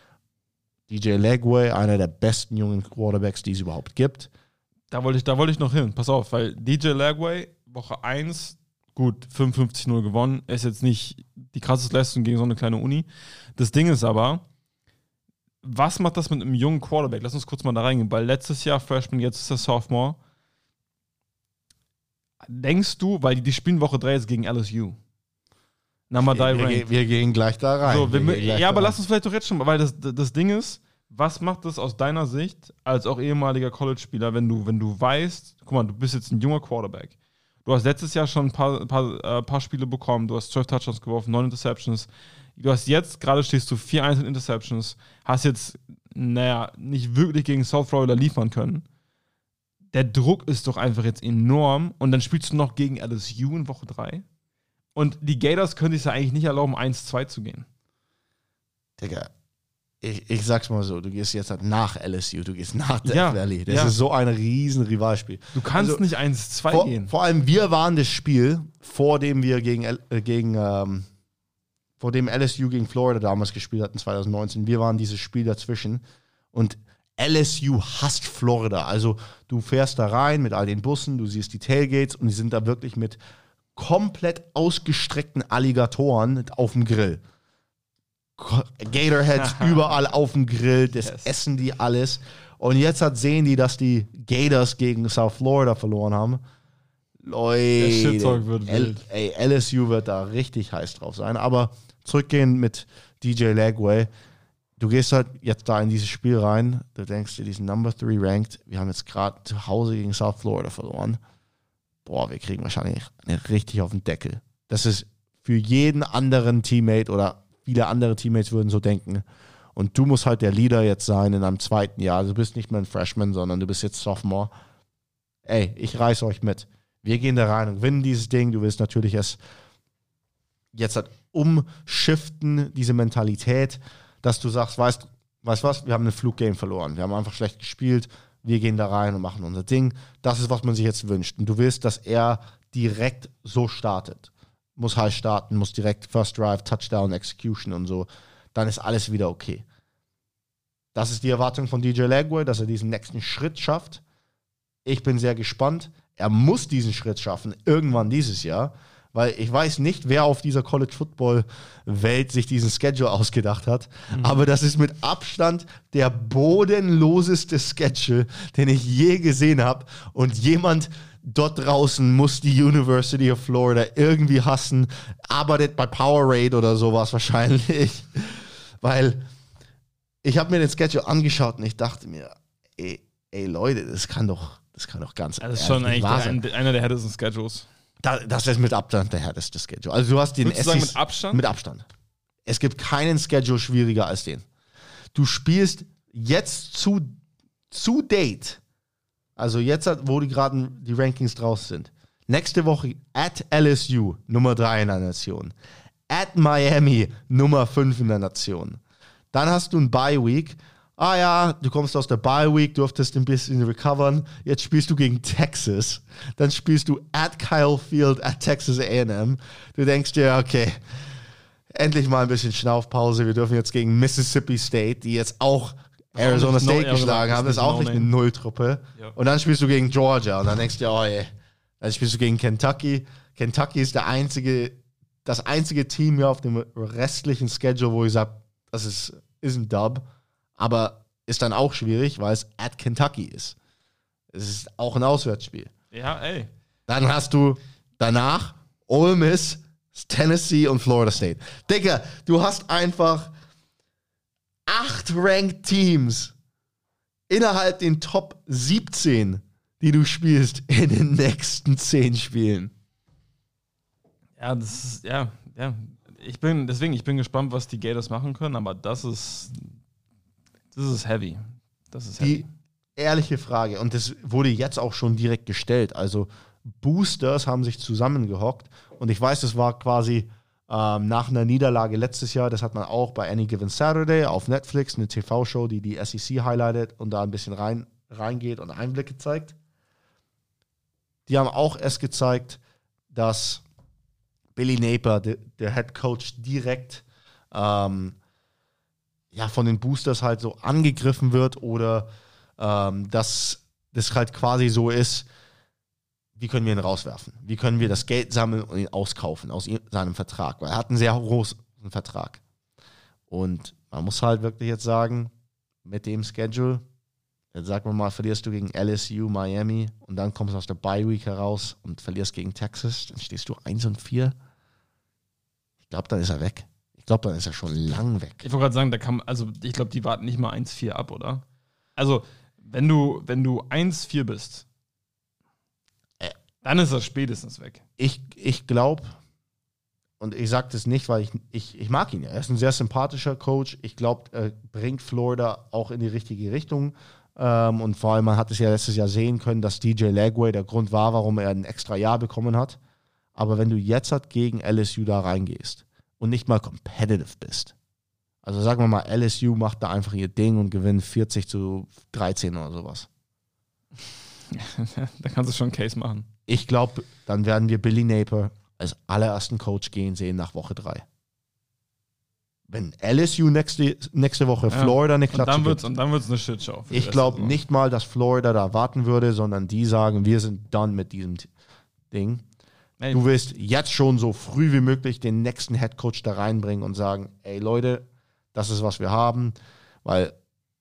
D J Lagway, einer der besten jungen Quarterbacks, die es überhaupt gibt. Da wollte ich, da wollte ich noch hin. Pass auf, weil D J Lagway, Woche eins, gut, fünfundfünfzig null gewonnen, ist jetzt nicht die krasseste Leistung gegen so eine kleine Uni. Das Ding ist aber, was macht das mit einem jungen Quarterback? Lass uns kurz mal da reingehen, weil letztes Jahr Freshman, jetzt ist er Sophomore. Denkst du, weil die, die spielen Woche drei jetzt gegen L S U. Number Wir, drei wir, ranked. wir gehen gleich da rein. So, wir, Wir gehen gleich ja, da aber rein. lass uns vielleicht doch jetzt schon mal, weil das, das Ding ist, was macht das aus deiner Sicht als auch ehemaliger College-Spieler, wenn du, wenn du weißt, guck mal, du bist jetzt ein junger Quarterback. Du hast letztes Jahr schon ein paar, paar, äh, paar Spiele bekommen, du hast zwölf Touchdowns geworfen, neun Interceptions. Du hast jetzt, gerade stehst du vier eins in Interceptions, hast jetzt, naja, nicht wirklich gegen South Florida liefern können. Der Druck ist doch einfach jetzt enorm und dann spielst du noch gegen L S U in Woche drei. Und die Gators können sich ja eigentlich nicht erlauben, eins zwei zu gehen. Digga, ich, ich sag's mal so, du gehst jetzt halt nach L S U, du gehst nach Death Ja, Valley. Das ja. ist so ein riesen Rivalspiel. Du kannst Also, nicht eins zwei Vor, gehen. vor allem wir waren das Spiel, vor dem wir gegen, L- äh, gegen ähm, vor dem L S U gegen Florida damals gespielt hatten, zwanzig neunzehn. Wir waren dieses Spiel dazwischen und L S U hasst Florida. Also du fährst da rein mit all den Bussen, du siehst die Tailgates und die sind da wirklich mit komplett ausgestreckten Alligatoren auf dem Grill. Ko- Gatorheads überall auf dem Grill, das Yes. essen die alles. Und jetzt hat sehen die, dass die Gators gegen South Florida verloren haben. Leute, Der Shit-Talk wird L- wild. ey, L S U wird da richtig heiß drauf sein. Aber zurückgehen mit D J Lagway. Du gehst halt jetzt da in dieses Spiel rein, du denkst dir, die sind Number three ranked. Wir haben jetzt gerade zu Hause gegen South Florida verloren. Boah, wir kriegen wahrscheinlich eine richtig auf den Deckel. Das ist für jeden anderen Teammate oder viele andere Teammates würden so denken. Und du musst halt der Leader jetzt sein in einem zweiten Jahr. Du bist nicht mehr ein Freshman, sondern du bist jetzt Sophomore. Ey, ich reiß euch mit. Wir gehen da rein und gewinnen dieses Ding. Du willst natürlich es jetzt halt umschiften, diese Mentalität, dass du sagst, weißt weißt was, wir haben ein Fluggame verloren. Wir haben einfach schlecht gespielt. Wir gehen da rein und machen unser Ding. Das ist, was man sich jetzt wünscht. Und du willst, dass er direkt so startet. Muss heiß starten, muss direkt First Drive, Touchdown, Execution und so. Dann ist alles wieder okay. Das ist die Erwartung von D J Lagway, dass er diesen nächsten Schritt schafft. Ich bin sehr gespannt. Er muss diesen Schritt schaffen, irgendwann dieses Jahr, weil ich weiß nicht, wer auf dieser College-Football-Welt sich diesen Schedule ausgedacht hat, mhm. aber das ist mit Abstand der bodenloseste Schedule, den ich je gesehen habe. Und jemand dort draußen muss die University of Florida irgendwie hassen, arbeitet bei Powerade oder sowas wahrscheinlich, weil ich habe mir den Schedule angeschaut und ich dachte mir, ey, ey Leute, das kann doch, das kann doch ganz Das ist schon eigentlich ein, einer der härtesten Schedules. Da, das ist mit Abstand der härteste Schedule. Also du hast den Würdest du sagen mit Abstand? Mit Abstand. Es gibt keinen Schedule schwieriger als den. Du spielst jetzt zu, zu Date, also jetzt, wo die gerade die Rankings draus sind. Nächste Woche at L S U, Nummer drei in der Nation. At Miami, Nummer fünf in der Nation. Dann hast du ein Bye-Week. Ah ja, du kommst aus der Bye-Week, durftest ein bisschen recovern. Jetzt spielst du gegen Texas. Dann spielst du at Kyle Field, at Texas A and M. Du denkst dir, okay, endlich mal ein bisschen Schnaufpause. Wir dürfen jetzt gegen Mississippi State, die jetzt auch Arizona auch State no, geschlagen haben. Das ist auch no nicht eine Nulltruppe. Ja. Und dann spielst du gegen Georgia. Und dann denkst du dir, oh ey. Dann spielst du gegen Kentucky. Kentucky ist der einzige, das einzige Team hier auf dem restlichen Schedule, wo ich sage, das ist, ist ein Dub. Aber ist dann auch schwierig, weil es at Kentucky ist. Es ist auch ein Auswärtsspiel. Ja, ey. Dann hast du danach Ole Miss, Tennessee und Florida State. Digga, du hast einfach acht Ranked Teams innerhalb den Top siebzehn, die du spielst in den nächsten zehn Spielen. Ja, das ist, ja, ja. Ich bin, deswegen, ich bin gespannt, was die Gators machen können, aber das ist Das ist heavy. Das ist heavy. Die ehrliche Frage, und das wurde jetzt auch schon direkt gestellt, also Boosters haben sich zusammengehockt und ich weiß, das war quasi ähm, nach einer Niederlage letztes Jahr, das hat man auch bei Any Given Saturday auf Netflix, eine T V-Show, die die S E C highlightet und da ein bisschen rein, reingeht und Einblicke zeigt. Die haben auch erst gezeigt, dass Billy Napier, der, der Head Coach, direkt ähm, ja, von den Boosters halt so angegriffen wird oder ähm, dass das halt quasi so ist, wie können wir ihn rauswerfen? Wie können wir das Geld sammeln und ihn auskaufen aus ihm, seinem Vertrag? Weil er hat einen sehr großen Vertrag. Und man muss halt wirklich jetzt sagen, mit dem Schedule, jetzt sagen wir mal, verlierst du gegen L S U, Miami und dann kommst du aus der Bye-Week heraus und verlierst gegen Texas, dann stehst du eins und vier. Ich glaube, dann ist er weg. Ich glaube, dann ist er schon lang weg. Ich wollte gerade sagen, da kann, also ich glaube, die warten nicht mal eins vier ab, oder? Also, wenn du, wenn du eins vier bist, äh, dann ist er spätestens weg. Ich, ich glaube, und ich sage das nicht, weil ich, ich, ich mag ihn ja. Er ist ein sehr sympathischer Coach. Ich glaube, er bringt Florida auch in die richtige Richtung. Ähm, und vor allem, man hat es ja letztes Jahr sehen können, dass D J Lagway der Grund war, warum er ein extra Jahr bekommen hat. Aber wenn du jetzt halt gegen L S U da reingehst und nicht mal competitive bist. Also sagen wir mal, L S U macht da einfach ihr Ding und gewinnt vierzig zu dreizehn oder sowas. Da kannst du schon einen Case machen. Ich glaube, dann werden wir Billy Napier als allerersten Coach gehen sehen nach Woche drei. Wenn L S U nächste, nächste Woche ja. Florida eine Klatsche und dann wird's, gibt. Und dann wird es eine Shitshow. Ich glaube nicht mal, dass Florida da warten würde, sondern die sagen, wir sind done mit diesem Ding. Ey. Du willst jetzt schon so früh wie möglich den nächsten Headcoach da reinbringen und sagen, ey Leute, das ist, was wir haben, weil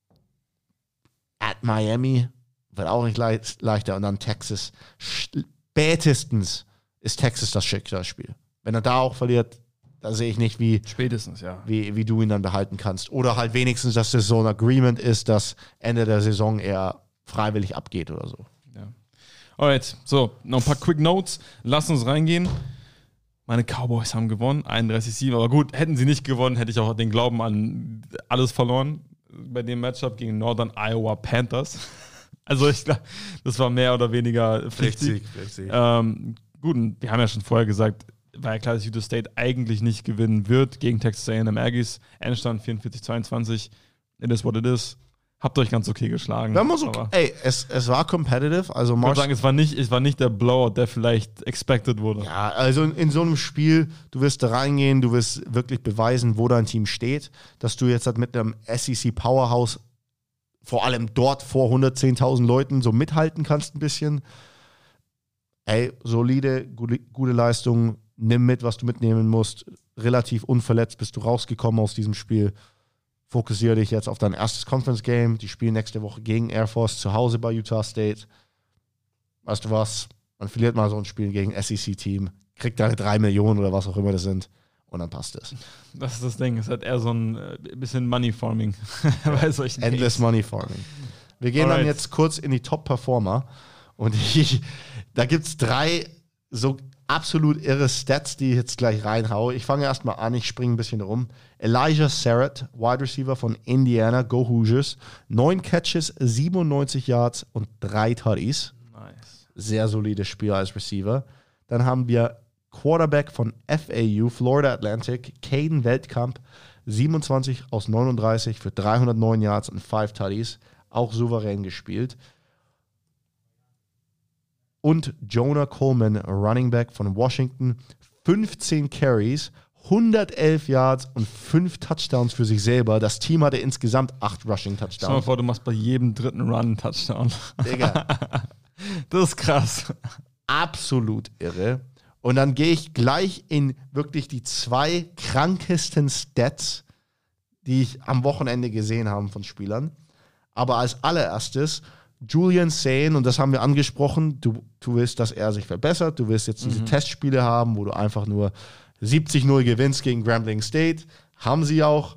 at Miami wird auch nicht le- leichter und dann Texas. Spätestens ist Texas das Schicksalsspiel. Wenn er da auch verliert, da sehe ich nicht, wie, Spätestens, ja. wie, wie du ihn dann behalten kannst. Oder halt wenigstens, dass das so ein Agreement ist, dass Ende der Saison er freiwillig abgeht oder so. Ja. Alright, so, noch ein paar Quick Notes. Lass uns reingehen. Meine Cowboys haben gewonnen, einunddreißig sieben. Aber gut, hätten sie nicht gewonnen, hätte ich auch den Glauben an alles verloren bei dem Matchup gegen Northern Iowa Panthers. Also ich glaube, das war mehr oder weniger pflichtig. Pflichtig. Ähm, gut, und wir haben ja schon vorher gesagt, war ja klar, dass Utah State eigentlich nicht gewinnen wird gegen Texas A and M Aggies. Endstand vierundvierzig zweiundzwanzig. It is what it is. Habt euch ganz okay geschlagen. Ja, so, ey, es, es war competitive. Also ich würde sagen, es war, nicht, es war nicht der Blowout, der vielleicht expected wurde. Ja, also in, in so einem Spiel, du wirst da reingehen, du wirst wirklich beweisen, wo dein Team steht, dass du jetzt halt mit einem S E C Powerhouse vor allem dort vor hundertzehntausend Leuten so mithalten kannst ein bisschen. Ey, solide, gute, gute Leistung, nimm mit, was du mitnehmen musst. Relativ unverletzt bist du rausgekommen aus diesem Spiel. Fokussiere dich jetzt auf dein erstes Conference-Game. Die spielen nächste Woche gegen Air Force zu Hause bei Utah State. Weißt du was? Man verliert mal so ein Spiel gegen S E C-Team, kriegt deine drei Millionen oder was auch immer das sind und dann passt es. Das ist das Ding. Es hat eher so ein äh, bisschen Money-Farming bei solchen Endless Games. Money-Farming. Wir gehen Alright. dann jetzt kurz in die Top-Performer und ich, da gibt es drei so absolut irre Stats, die ich jetzt gleich reinhaue. Ich fange erstmal an, ich springe ein bisschen rum. Elijah Sarrett, Wide Receiver von Indiana, Go Hoosiers. Neun Catches, siebenundneunzig Yards und drei Tutties. Nice. Sehr solides Spiel als Receiver. Dann haben wir Quarterback von F A U, Florida Atlantic, Caden Weltkamp, siebenundzwanzig aus neununddreißig für dreihundertneun Yards und fünf Tutties. Auch souverän gespielt. Und Jonah Coleman, Running Back von Washington, fünfzehn Carries, hundertelf Yards und fünf Touchdowns für sich selber. Das Team hatte insgesamt acht Rushing Stell dir mal Touchdowns. vor, du machst bei jedem dritten Run einen Touchdown. Digga, Das ist krass. absolut irre. Und dann gehe ich gleich in wirklich die zwei krankesten Stats, die ich am Wochenende gesehen habe von Spielern. Aber als allererstes Julian Sane, und das haben wir angesprochen, du, du willst, dass er sich verbessert, du willst jetzt diese Mhm. Testspiele haben, wo du einfach nur siebzig null gewinnst gegen Grambling State. Haben sie auch.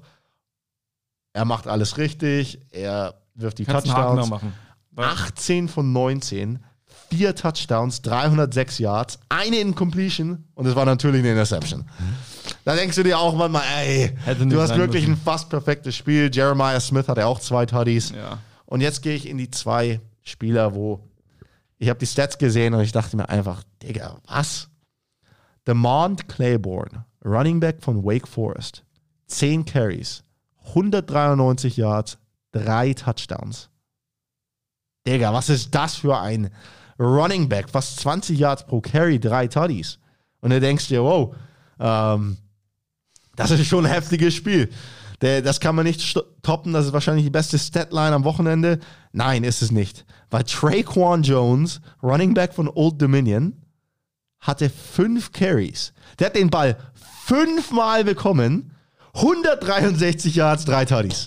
Er macht alles richtig, er wirft die Kannst einen Haken da Touchdowns. machen. Weil- achtzehn von neunzehn, vier Touchdowns, dreihundertsechs Yards, eine Incompletion und es war natürlich eine Interception. Da denkst du dir auch manchmal, ey, Hätte nicht du hast sein wirklich müssen. ein fast perfektes Spiel. Jeremiah Smith hatte auch zwei Tutties. Ja. Und jetzt gehe ich in die zwei Spieler, wo ich habe die Stats gesehen und ich dachte mir einfach, Digga, was? Demond Claiborne, Running Back von Wake Forest, zehn Carries, hundertdreiundneunzig Yards, drei Touchdowns. Digga, was ist das für ein Running Back? Fast zwanzig Yards pro Carry, drei Tutties. Und du denkst dir, wow, ähm, das ist schon ein heftiges Spiel. Der, das kann man nicht st- toppen, das ist wahrscheinlich die beste Statline am Wochenende. Nein, ist es nicht. Weil Traquan Jones, Running Back von Old Dominion, hatte fünf Carries. Der hat den Ball fünfmal bekommen, hundertdreiundsechzig Yards, drei Tutties.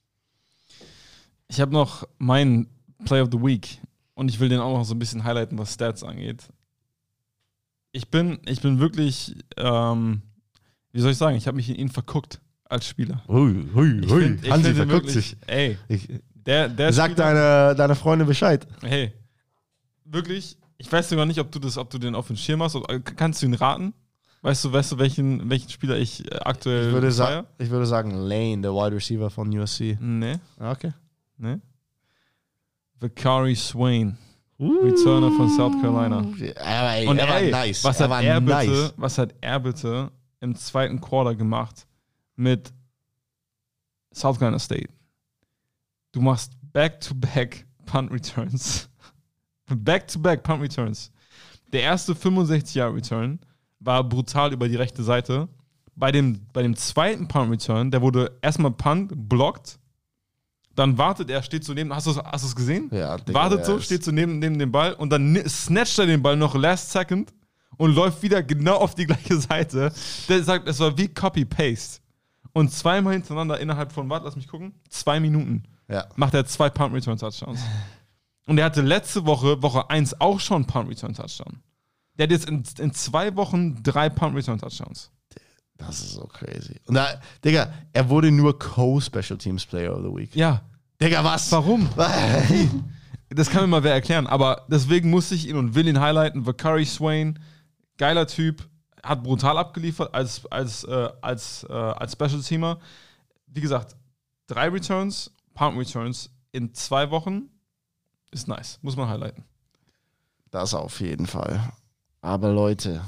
Ich habe noch meinen Play of the Week und ich will den auch noch so ein bisschen highlighten, was Stats angeht. Ich bin, ich bin wirklich, ähm, wie soll ich sagen, ich habe mich in ihn verguckt als Spieler. Hui, hui, Ich hui. find- ich Hansi find ihn verguckt wirklich- sich. Ey, Ich, der, der sag Spieler- deine, deine Freunde Bescheid. Hey, wirklich, ich weiß sogar nicht, ob du das, ob du den auf den Schirm hast. Oder, kannst du ihn raten? Weißt du, weißt du, welchen, welchen Spieler ich äh, aktuell Ich würde, sa- feier? ich würde sagen Lane, der Wide Receiver von U S C. Nee, Okay. nee. Vicari Swain, Returner von South Carolina. Aber ey, Und er war ey, nice. was, er hat war er nice. bitte, was hat er bitte im zweiten Quarter gemacht mit South Carolina State? Du machst Back-to-Back Punt Returns. Back-to-Back Punt Returns. Der erste fünfundsechzig Yard Return war brutal über die rechte Seite. Bei dem, bei dem zweiten Punt Return, der wurde erstmal Punt, blockt, dann wartet er, steht so neben, hast du es hast du's gesehen? Ja, Digga, Wartet der so, ist- steht so neben, neben dem Ball und dann ni- snatcht er den Ball noch last second und läuft wieder genau auf die gleiche Seite. Der sagt, es war wie Copy-Paste. Und zweimal hintereinander innerhalb von, warte, lass mich gucken, zwei Minuten Ja. macht er zwei Punt-Return-Touchdowns. Und er hatte letzte Woche, Woche eins, auch schon Punt-Return-Touchdown. Der hat jetzt in, in zwei Wochen drei Punt-Return-Touchdowns. Das ist so crazy. Und da, Digga, er wurde nur Co-Special Teams Player of the Week. Ja, Digga, was? warum? Das kann mir mal wer erklären, aber deswegen musste ich ihn und will ihn highlighten. Vicari Swain, geiler Typ, hat brutal abgeliefert als, als, äh, als, äh, als Special Teamer. Wie gesagt, drei Returns, Punt Returns in zwei Wochen ist nice, muss man highlighten. Das auf jeden Fall. Aber Leute,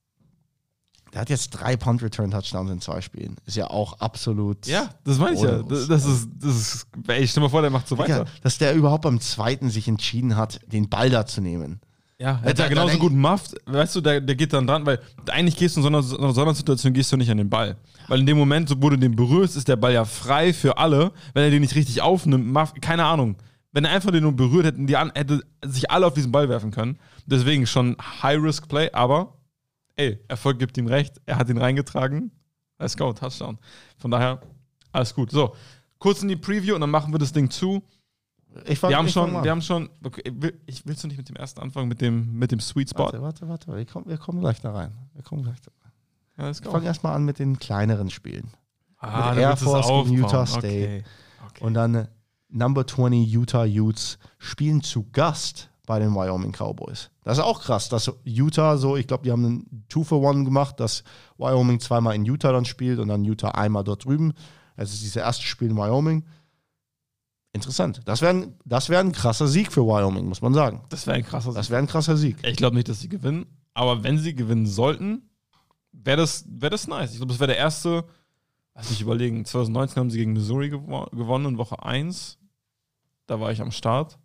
der hat jetzt drei Punt-Return-Touchdowns in zwei Spielen. Ist ja auch absolut. Ja, das meine ich ja. Das, das ist, das ist, ey, stell dir mal vor, der macht so Digga, weiter. dass der überhaupt beim zweiten sich entschieden hat, den Ball da zu nehmen. Ja, Da- hätte da er genauso denk- gut mufft, weißt du, der, der geht dann dran, weil eigentlich gehst du in so einer, so einer Sondersituation gehst du nicht an den Ball. Weil in dem Moment, so, wo du den berührst, ist der Ball ja frei für alle. Wenn er den nicht richtig aufnimmt, muff, keine Ahnung. Wenn er einfach den nur berührt, hätten die an, hätte sich alle auf diesen Ball werfen können. Deswegen schon High-Risk-Play, aber ey, Erfolg gibt ihm recht. Er hat ihn reingetragen. Let's go, Touchdown. Von daher, alles gut. So, kurz in die Preview und dann machen wir das Ding zu. Ich fang, Wir haben ich fang schon, mal wir an. haben schon, okay, will- ich willst du nicht mit dem ersten anfangen, mit dem, mit dem Sweet Spot? Warte, warte, warte. Wir kommen, wir kommen gleich da rein. Wir kommen gleich da rein. Ja, let's Wir go. fangen erstmal an mit den kleineren Spielen. Ah, mit da Air willst du es Force gegen aufbauen. Utah State. Okay. Okay. Und dann äh, Number zwanzig Utah Utes spielen zu Gast bei den Wyoming Cowboys. Das ist auch krass, dass Utah so, ich glaube, die haben einen two for one gemacht, dass Wyoming zweimal in Utah dann spielt und dann Utah einmal dort drüben. Es ist dieses erste Spiel in Wyoming. Interessant. Das wäre ein, das wär ein krasser Sieg für Wyoming, muss man sagen. Das wäre ein krasser Sieg. Das wäre ein krasser Sieg. Ich glaube nicht, dass sie gewinnen, aber wenn sie gewinnen sollten, wäre das, wär das nice. Ich glaube, das wäre der erste, lass mich überlegen, zwanzig neunzehn haben sie gegen Missouri gewo- gewonnen in Woche eins. Da war ich am Start.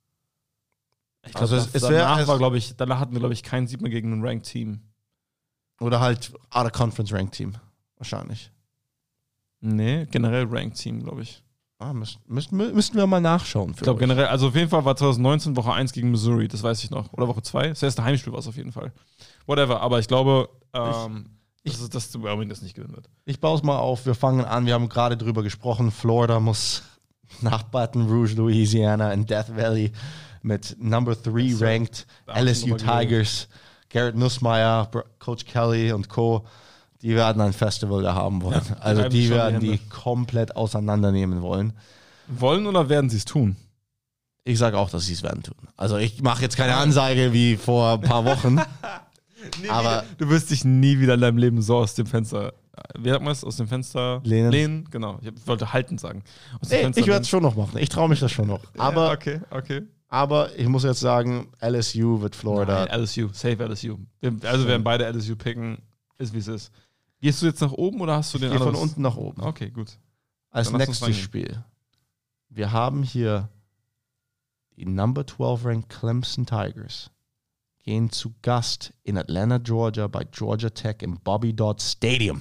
Ich glaube, Also es- das, es wär- danach es- war, glaube ich, danach hatten wir, glaube ich, keinen Sieg mehr gegen ein Ranked Team. Oder halt Out-of-Conference-Ranked-Team. Wahrscheinlich. Nee, generell Ranked Team, glaube ich. Ah, müssten, müssten, müssten wir mal nachschauen. Für Ich glaube euch. generell, also auf jeden Fall war zwanzig neunzehn Woche eins gegen Missouri, das weiß ich noch. Oder Woche zwei. Das erste Heimspiel war es auf jeden Fall. Whatever, aber ich glaube, ähm, Ich- dass, es- dass Wyoming das nicht gewinnen wird. Ich baue es mal auf. Wir fangen an. Wir haben gerade drüber gesprochen. Florida muss nach Baton Rouge, Louisiana in Death Valley mit Number three Das ist ja- ranked da haben L wir S U drüber geredet. Tigers. Garrett Nussmeier, Br- Coach Kelly und Co. Die werden ein Festival da haben wollen. Ja, die also reiben die schon die werden die Hände. komplett auseinandernehmen wollen. Wollen oder werden sie es tun? Ich sage auch, dass sie es werden tun. Also ich mache jetzt keine Ansage wie vor ein paar Wochen. Aber- du wirst dich nie wieder in deinem Leben so aus dem Fenster, wie sagt man es, aus dem Fenster Lehnen. lehnen? Genau, ich wollte halten sagen. Aus dem Ey, Fenster ich werde es lehnen. schon noch machen. Ich traue mich das schon noch. Aber, ja, okay, okay. aber ich muss jetzt sagen, L S U wird Florida. Nein, L S U, safe L S U. Wir, also wir werden beide L S U picken, ist wie es ist. Gehst du jetzt nach oben oder hast du den Ich gehe von anderes- unten nach oben. Okay, gut. Als Dann lass uns nächstes reingehen. Spiel. Wir haben hier die Number zwölf ranked Clemson Tigers. Gehen zu Gast in Atlanta, Georgia bei Georgia Tech im Bobby Dodd Stadium.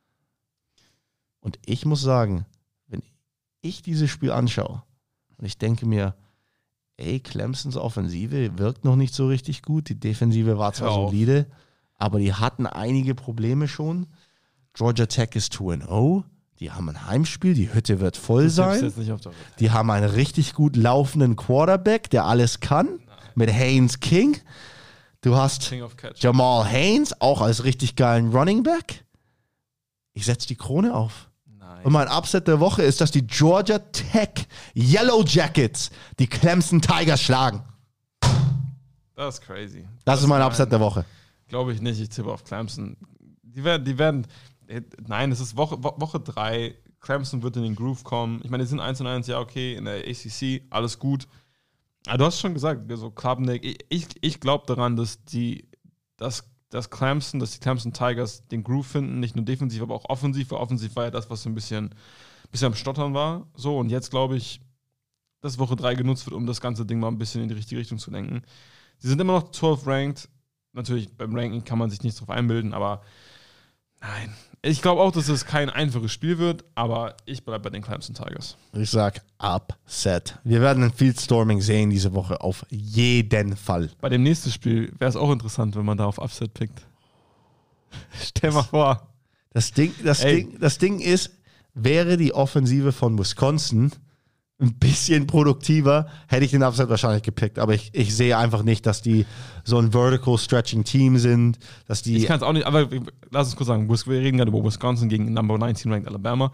Und ich muss sagen, wenn ich dieses Spiel anschaue und ich denke mir, ey, Clemsons Offensive wirkt noch nicht so richtig gut. Die Defensive war zwar Hör auf. solide, aber die hatten einige Probleme schon. Georgia Tech ist zwei und null. Die haben ein Heimspiel, die Hütte wird voll Du tippst sein. jetzt nicht auf der Welt. Die haben einen richtig gut laufenden Quarterback, der alles kann, mit Haynes King. Du hast King of Catch. Jamal Haynes, auch als richtig geilen Running Back. Ich setze die Krone auf. Nein. Und mein Upset der Woche ist, dass die Georgia Tech Yellow Jackets die Clemson Tigers schlagen. Das ist crazy. Das, ist mein Upset der Woche. Glaube ich nicht, ich tippe auf Clemson. Die werden, die werden, äh, nein, es ist Woche, Wo- Woche drei. Clemson wird in den Groove kommen. Ich meine, die sind eins und eins, ja, okay, in der A C C, alles gut. Aber du hast schon gesagt, so Klappendeck, ich, ich, ich glaube daran, dass die, dass, dass Clemson, dass die Clemson Tigers den Groove finden, nicht nur defensiv, aber auch offensiv, weil offensiv war ja das, was so ein bisschen, bisschen am Stottern war. So, und jetzt glaube ich, dass Woche drei genutzt wird, um das ganze Ding mal ein bisschen in die richtige Richtung zu lenken. Sie sind immer noch zwölf ranked. Natürlich, beim Ranking kann man sich nichts drauf einbilden, aber nein. Ich glaube auch, dass es kein einfaches Spiel wird, aber ich bleibe bei den Clemson Tigers. Ich sag Upset. Wir werden ein Fieldstorming sehen diese Woche, auf jeden Fall. Bei dem nächsten Spiel wäre es auch interessant, wenn man da auf Upset pickt. Stell mal vor. Das Ding, das, Ey. Ding, das Ding ist, wäre die Offensive von Wisconsin ein bisschen produktiver, hätte ich den Upset wahrscheinlich gepickt. Aber ich, ich sehe einfach nicht, dass die so ein vertical stretching Team sind, dass die. Ich kann es auch nicht, aber lass uns kurz sagen, wir reden gerade über Wisconsin gegen Number neunzehn ranked Alabama.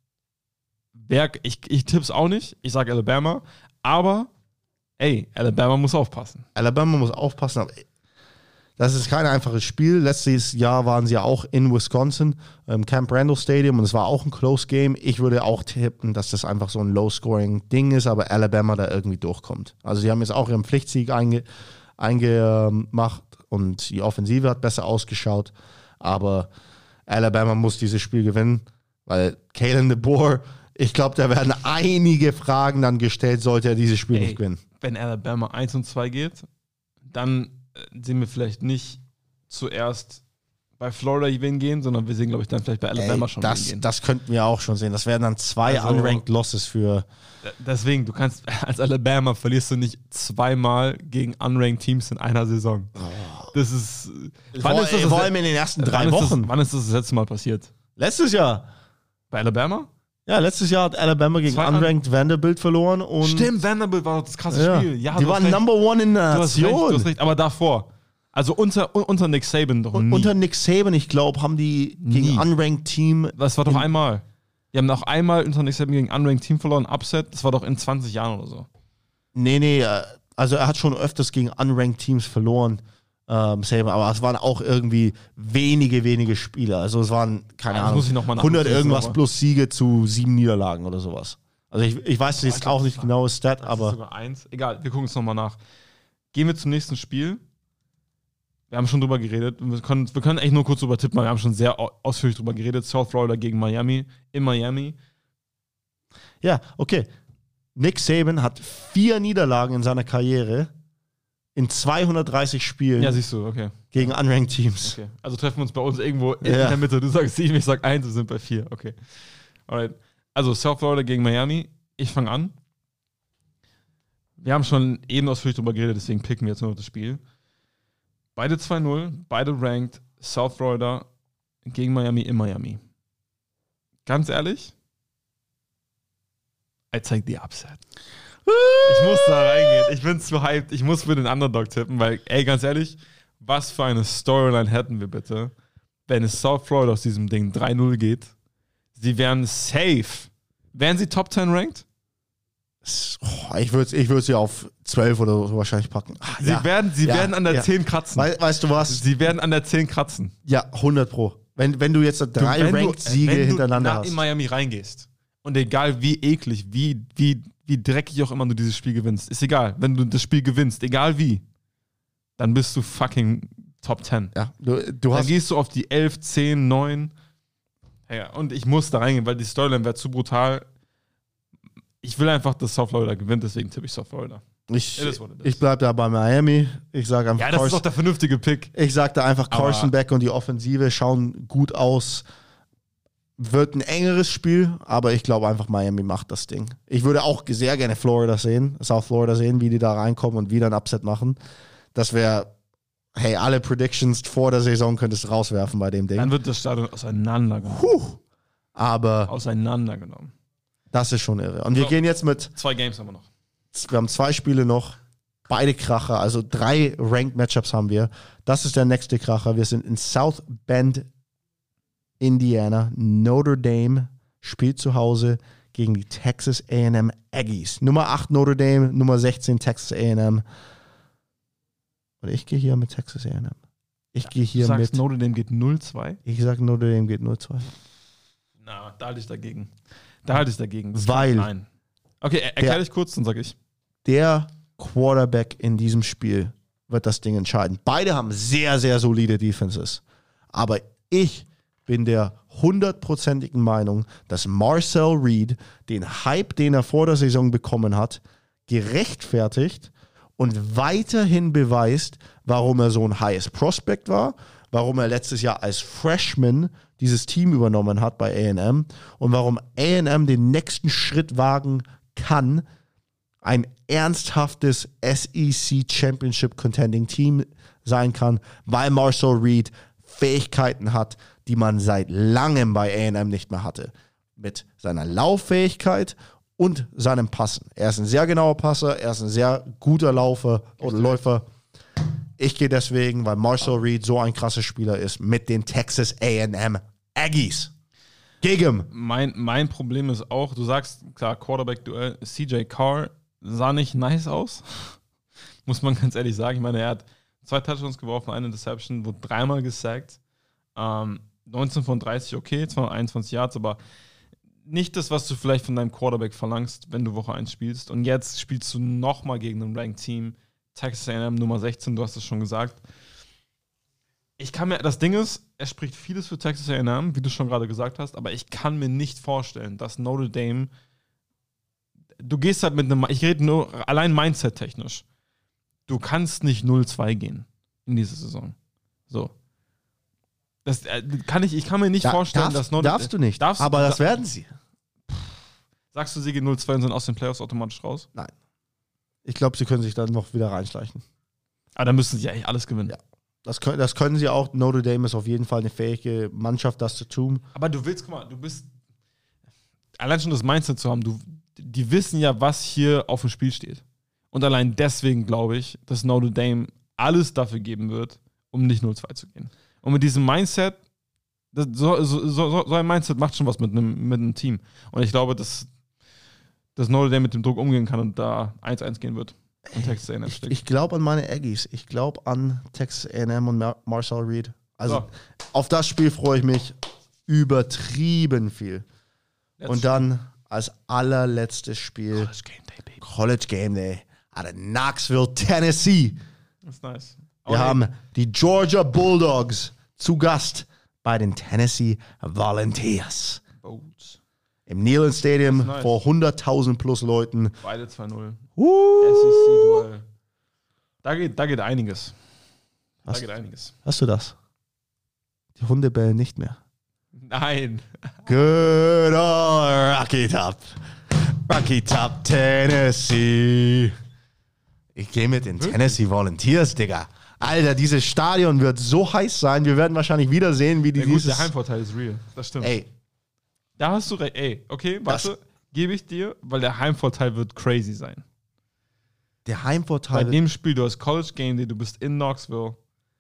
Wer, ich ich tippe es auch nicht, ich sage Alabama, aber ey, Alabama muss aufpassen. Alabama muss aufpassen. Aber das ist kein einfaches Spiel. Letztes Jahr waren sie ja auch in Wisconsin im Camp Randall Stadium und es war auch ein Close Game. Ich würde auch tippen, dass das einfach so ein Low-Scoring-Ding ist, aber Alabama da irgendwie durchkommt. Also sie haben jetzt auch ihren Pflichtsieg einge, eingemacht und die Offensive hat besser ausgeschaut, aber Alabama muss dieses Spiel gewinnen, weil Kalen DeBoer, ich glaube, da werden einige Fragen dann gestellt, sollte er dieses Spiel Ey. nicht gewinnen. Wenn Alabama eins und zwei geht, dann äh, sehen wir vielleicht nicht zuerst bei Florida wen gehen, sondern wir sehen, glaube ich, dann vielleicht bei Alabama Ey, schon das, wen gehen. Das könnten wir auch schon sehen. Das wären dann zwei Also, unranked Losses für. Deswegen, du kannst als Alabama verlierst du nicht zweimal gegen unranked Teams in einer Saison. Das ist. Wann Vor, ist das, vor allem in den ersten drei wann Wochen. Ist das, wann ist das das letzte Mal passiert? Letztes Jahr. Bei Alabama? Ja, letztes Jahr hat Alabama gegen Zwei unranked Un- Vanderbilt verloren. Und Stimmt, Vanderbilt war doch das krasse ja. Spiel. Ja, die du hast waren recht. Number One in der Du hast recht, Nation. du hast recht, aber davor. Also unter, unter Nick Saban doch nie. Unter Nick Saban, ich glaube, haben die gegen Nie. unranked Team. Das war doch einmal. Die haben auch einmal unter Nick Saban gegen unranked Team verloren, Upset. Das war doch in zwanzig Jahren oder so. Nee, nee, äh, also er hat schon öfters gegen unranked Teams verloren. Ähm, Saban, aber es waren auch irgendwie wenige, wenige Spiele. Also es waren, keine Ja, das Ahnung, muss ich noch mal hundert nachlesen, irgendwas aber- plus Siege zu sieben Niederlagen oder sowas. Also ich, ich weiß jetzt ich glaub, auch nicht das genau das Stat, Das ist aber sogar eins. Egal, wir gucken es nochmal nach. Gehen wir zum nächsten Spiel. Wir haben schon drüber geredet. Wir können, wir können echt nur kurz drüber tippen, weil wir haben schon sehr au- ausführlich drüber geredet. South Florida gegen Miami. In Miami. ja, okay. Nick Saban hat vier Niederlagen in seiner Karriere in zweihundertdreißig Spielen Ja, siehst du, okay. gegen unranked Teams. okay. Also treffen wir uns bei uns irgendwo in Ja. der Mitte. Du sagst sieben, ich sag eins, wir sind bei vier. Okay. Alright. Also South Florida gegen Miami. Ich fange an. Wir haben schon eben ausführlich drüber geredet, deswegen picken wir jetzt nur noch das Spiel. Beide zwei null, beide ranked. South Florida gegen Miami in Miami. Ganz ehrlich, I take the upset. Ich muss da reingehen. Ich bin zu hyped. Ich muss für den Underdog tippen, weil, ey, ganz ehrlich, was für eine Storyline hätten wir bitte, wenn es South Florida aus diesem Ding drei null geht. Sie wären safe. Wären sie Top zehn ranked? Oh, ich würde ich würd sie auf zwölf oder so wahrscheinlich packen. Ah, Sie, ja. werden, sie Ja. werden an der Ja. zehn kratzen. We weißt du was? Sie werden an der zehn kratzen. Ja, hundert Pro. Wenn, wenn du jetzt drei Du, wenn du- Ranked-Siege wenn du hintereinander nach hast. in Miami reingehst und egal wie eklig, wie, wie, wie dreckig auch immer du dieses Spiel gewinnst, ist egal. Wenn du das Spiel gewinnst, egal wie, dann bist du fucking Top zehn. Ja, du, du Dann hast gehst du auf die elf, zehn, neun. Ja, und ich muss da reingehen, weil die Storyline wäre zu brutal. Ich will einfach, dass South Florida gewinnt, deswegen tippe ich South Florida. Ich, It is what it is. ich bleib da bei Miami. Ich sage einfach Ja, das ist Carson, doch der vernünftige Pick. ich sag da einfach Aber- Carson Beck und die Offensive schauen gut aus. Wird ein engeres Spiel, aber ich glaube einfach Miami macht das Ding. Ich würde auch sehr gerne Florida sehen, South Florida sehen, wie die da reinkommen und wieder ein Upset machen. Das wäre, hey, alle Predictions vor der Saison könntest du rauswerfen bei dem Ding. Dann wird das Stadion auseinandergenommen. Puh. Aber Auseinandergenommen. das ist schon irre. Und wir So. gehen jetzt mit, Zwei Games haben wir noch. wir haben zwei Spiele noch, beide Kracher, also drei Ranked Matchups haben wir. Das ist der nächste Kracher. Wir sind in South Bend, Indiana. Notre Dame spielt zu Hause gegen die Texas A and M Aggies. Nummer acht Notre Dame, Nummer sechzehn Texas A and M. Und ich gehe hier mit Texas A and M. Ich gehe Du hier sagst, mit, Notre Dame geht null zwei? ich sag Notre Dame geht null zwei. Na, da halte ich dagegen. Da halte ich dagegen. Das Weil- kann, nein. Okay, er, erklär Der- dich kurz, dann sag ich. Der Quarterback in diesem Spiel wird das Ding entscheiden. Beide haben sehr, sehr solide Defenses. Aber ich bin der hundertprozentigen Meinung, dass Marcel Reed den Hype, den er vor der Saison bekommen hat, gerechtfertigt und weiterhin beweist, warum er so ein Highest Prospect war, warum er letztes Jahr als Freshman dieses Team übernommen hat bei A and M und warum A and M den nächsten Schritt wagen kann, ein ernsthaftes S E C Championship Contending Team sein kann, weil Marcel Reed Fähigkeiten hat, die man seit langem bei A and M nicht mehr hatte. Mit seiner Lauffähigkeit und seinem Passen. Er ist ein sehr genauer Passer, er ist ein sehr guter Laufer oder Läufer. Ich gehe deswegen, weil Marcel Reed so ein krasser Spieler ist, mit den Texas A and M Aggies. Gegen. Mein, mein Problem ist auch, du sagst, klar, Quarterback-Duell, C J Carr sah nicht nice aus. Muss man ganz ehrlich sagen. Ich meine, er hat zwei Touchdowns geworfen, eine Interception, wurde dreimal gesackt. Ähm, neunzehn von dreißig, okay, zweihunderteinundzwanzig Yards, aber nicht das, was du vielleicht von deinem Quarterback verlangst, wenn du Woche eins spielst. Und jetzt spielst du nochmal gegen ein Ranked-Team. Texas A and M Nummer sechzehn, du hast es schon gesagt. Ich kann mir, das Ding ist, er spricht vieles für Texas A and M, wie du schon gerade gesagt hast, aber ich kann mir nicht vorstellen, dass Notre Dame, du gehst halt mit einem, ich rede nur allein Mindset-technisch, du kannst nicht null zwei gehen. in dieser Saison. So. Das äh, kann ich, ich kann mir nicht Da, vorstellen, darf, dass Notre darfst du nicht, darfst, aber das da, werden sie. Sagst du, sie gehen null zwei und sind aus den Playoffs automatisch raus? Nein. Ich glaube, sie können sich dann noch wieder reinschleichen. Aber dann müssen sie ja eigentlich alles gewinnen. Ja. Das können, das können sie auch. Notre Dame ist auf jeden Fall eine fähige Mannschaft, das zu tun. Aber du willst, guck mal, du bist allein schon das Mindset zu haben, du, die wissen ja, was hier auf dem Spiel steht. Und allein deswegen glaube ich, dass Notre Dame alles dafür geben wird, um nicht null zwei zu gehen. Und mit diesem Mindset, das, so, so, so, so ein Mindset macht schon was mit einem, mit einem Team. Und ich glaube, dass, dass Notre Dame mit dem Druck umgehen kann und da eins eins gehen wird. Und Texas A und M Ich, steckt. ich glaube an meine Aggies. Ich glaube an Texas A und M und Mar Marshall Reed. Also So. auf das Spiel freue ich mich übertrieben viel. Let's Und dann als allerletztes Spiel College Game Day, Baby. College Game Day out of Knoxville, Tennessee. Das ist nice. Wir Aber haben die Georgia Bulldogs zu Gast bei den Tennessee Volunteers. Boats. Im Neyland Stadium Das ist nice. vor hunderttausend plus Leuten. Beide zwei null. Uh. S E C-Duell. Da geht, da geht einiges. Da Hast, geht einiges. hast du das? Die Hunde bellen nicht mehr. Nein. Good old Rocky Top. Rocky Top, Tennessee. Ich gehe mit den Tennessee Volunteers, Digga. Alter, dieses Stadion wird so heiß sein. Wir werden wahrscheinlich wieder sehen, wie die Ja, gut, dieses... der Heimvorteil ist real. Das stimmt. Ey, Da hast du recht. Ey, okay, warte. Gebe ich dir, weil der Heimvorteil wird crazy sein. der Bei Heimvorteil... dem Spiel, du hast College Game Day, du bist in Knoxville.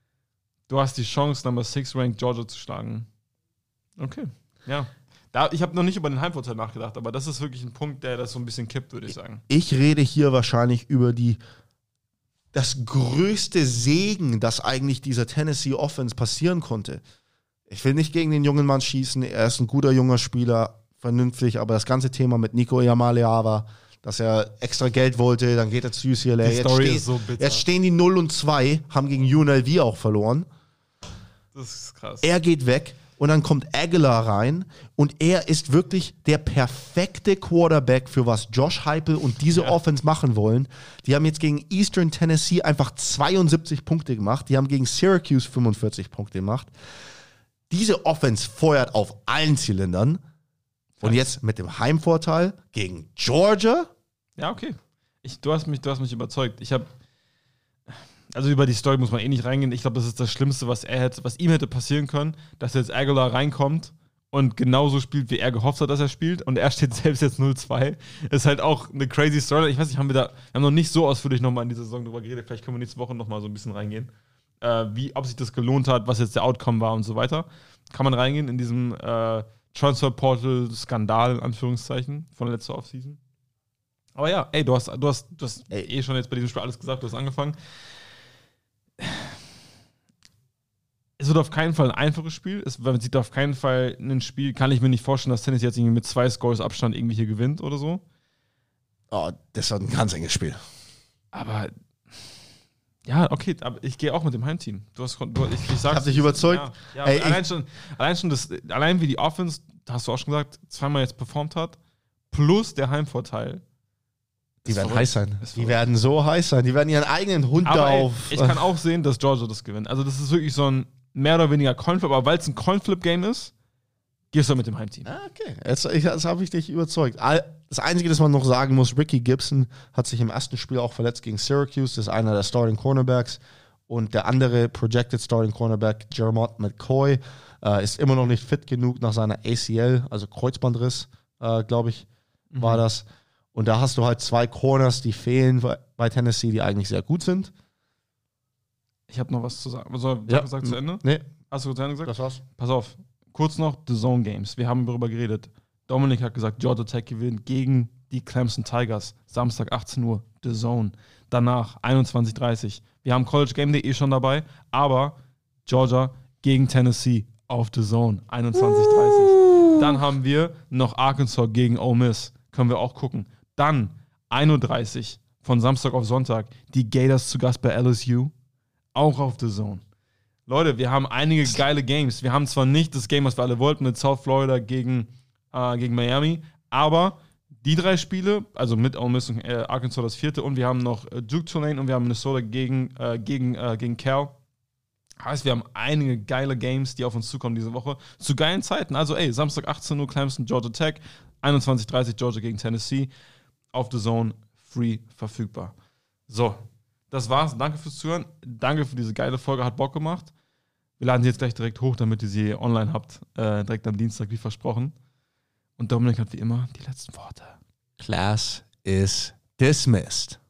Du hast die Chance, Number six Ranked Georgia zu schlagen. Okay, ja. Da, ich habe noch nicht über den Heimvorteil nachgedacht, aber das ist wirklich ein Punkt, der das so ein bisschen kippt, würde ich sagen. Ich rede hier wahrscheinlich über die das größte Segen, das eigentlich dieser Tennessee Offense passieren konnte. Ich will nicht gegen den jungen Mann schießen, er ist ein guter junger Spieler, vernünftig, aber das ganze Thema mit Nico Iamaleava, dass er extra Geld wollte, dann geht er zu U C L A. Die Jetzt, Story steht, ist so bitter. jetzt stehen die null und zwei, haben gegen U N L V auch verloren. Das ist krass. Er geht weg und dann kommt Aguilar rein und er ist wirklich der perfekte Quarterback für was Josh Heupel und diese Ja. Offense machen wollen. Die haben jetzt gegen Eastern Tennessee einfach zweiundsiebzig Punkte gemacht. Die haben gegen Syracuse fünfundvierzig Punkte gemacht. Diese Offense feuert auf allen Zylindern. Und jetzt mit dem Heimvorteil gegen Georgia. Ja, okay. Ich, du, hast mich, du hast mich überzeugt. Ich habe, also über die Story muss man eh nicht reingehen. Ich glaube, das ist das Schlimmste, was er hätte, was ihm hätte passieren können, dass jetzt Aguilar reinkommt und genauso spielt, wie er gehofft hat, dass er spielt. Und er steht selbst jetzt null zwei. Ist halt auch eine crazy Story. Ich weiß nicht, haben wir da, wir haben noch nicht so ausführlich nochmal in dieser Saison drüber geredet. Vielleicht können wir nächste Woche nochmal so ein bisschen reingehen. Äh, wie, ob sich das gelohnt hat, was jetzt der Outcome war und so weiter. Kann man reingehen in diesem äh, Transfer Portal Skandal, in Anführungszeichen, von der letzten Offseason. Aber ja, ey, du hast, du hast, du hast Ey. eh schon jetzt bei diesem Spiel alles gesagt, du hast angefangen. Es wird auf keinen Fall ein einfaches Spiel. Es sieht auf keinen Fall ein Spiel, kann ich mir nicht vorstellen, dass Tennessee jetzt irgendwie mit zwei Scores Abstand irgendwie hier gewinnt oder so. Oh, das wird ein ganz enges Spiel. Aber ja, okay, aber ich gehe auch mit dem Heimteam. Du hast, du, ich, ich sag's, Hab dich überzeugt? Ja, ja, Ey, allein, schon, allein schon das, allein wie die Offense, hast du auch schon gesagt, zweimal jetzt performt hat, plus der Heimvorteil. Die Ist werden verrückt. heiß sein. Ist Die verrückt. werden so heiß sein. Die werden ihren eigenen Hund Aber da ey, auf. ich kann auch sehen, dass Georgia das gewinnt. Also das ist wirklich so ein mehr oder weniger Coinflip, aber weil es ein Coinflip-Game ist, gehst du mit dem Heimteam. Ah, okay, jetzt, ich, jetzt habe ich dich überzeugt. All- Das Einzige, das man noch sagen muss, Ricky Gibson hat sich im ersten Spiel auch verletzt gegen Syracuse. Das ist einer der Starting Cornerbacks. Und der andere Projected Starting Cornerback, Jermont McCoy, äh, ist immer noch nicht fit genug nach seiner A C L, also Kreuzbandriss, äh, glaube ich, war das. Und da hast du halt zwei Corners, die fehlen bei- bei Tennessee, die eigentlich sehr gut sind. Ich habe noch was zu sagen. So, Ja. gesagt zu Ende? Nee, Hast du zu Ende gesagt? das war's. Pass auf, kurz noch The Zone Games. Wir haben darüber geredet. Dominik hat gesagt, Georgia Tech gewinnt gegen die Clemson Tigers. Samstag achtzehn Uhr, The Zone. Danach einundzwanzig Uhr dreißig. Wir haben College Game Day eh schon dabei, aber Georgia gegen Tennessee auf The Zone, einundzwanzig Uhr dreißig. Dann haben wir noch Arkansas gegen Ole Miss. Können wir auch gucken. Dann ein Uhr dreißig von Samstag auf Sonntag. Die Gators zu Gast bei L S U. Auch auf The Zone. Leute, wir haben einige geile Games. Wir haben zwar nicht das Game, was wir alle wollten, mit South Florida gegen, äh, gegen Miami, aber die drei Spiele, also mit Ole Miss und äh, Arkansas das vierte, und wir haben noch äh, Duke Tulane und wir haben Minnesota gegen, äh, gegen, äh, gegen Cal. Heißt, wir haben einige geile Games, die auf uns zukommen diese Woche. Zu geilen Zeiten. Also, ey, Samstag achtzehn Uhr Clemson, Georgia Tech, einundzwanzig Uhr dreißig Georgia gegen Tennessee. Auf The Zone, free verfügbar. So, das war's. Danke fürs Zuhören. Danke für diese geile Folge. Hat Bock gemacht. Wir laden sie jetzt gleich direkt hoch, damit ihr sie online habt. Äh, direkt am Dienstag, wie versprochen. Und Dominik hat wie immer die letzten Worte. Class is dismissed.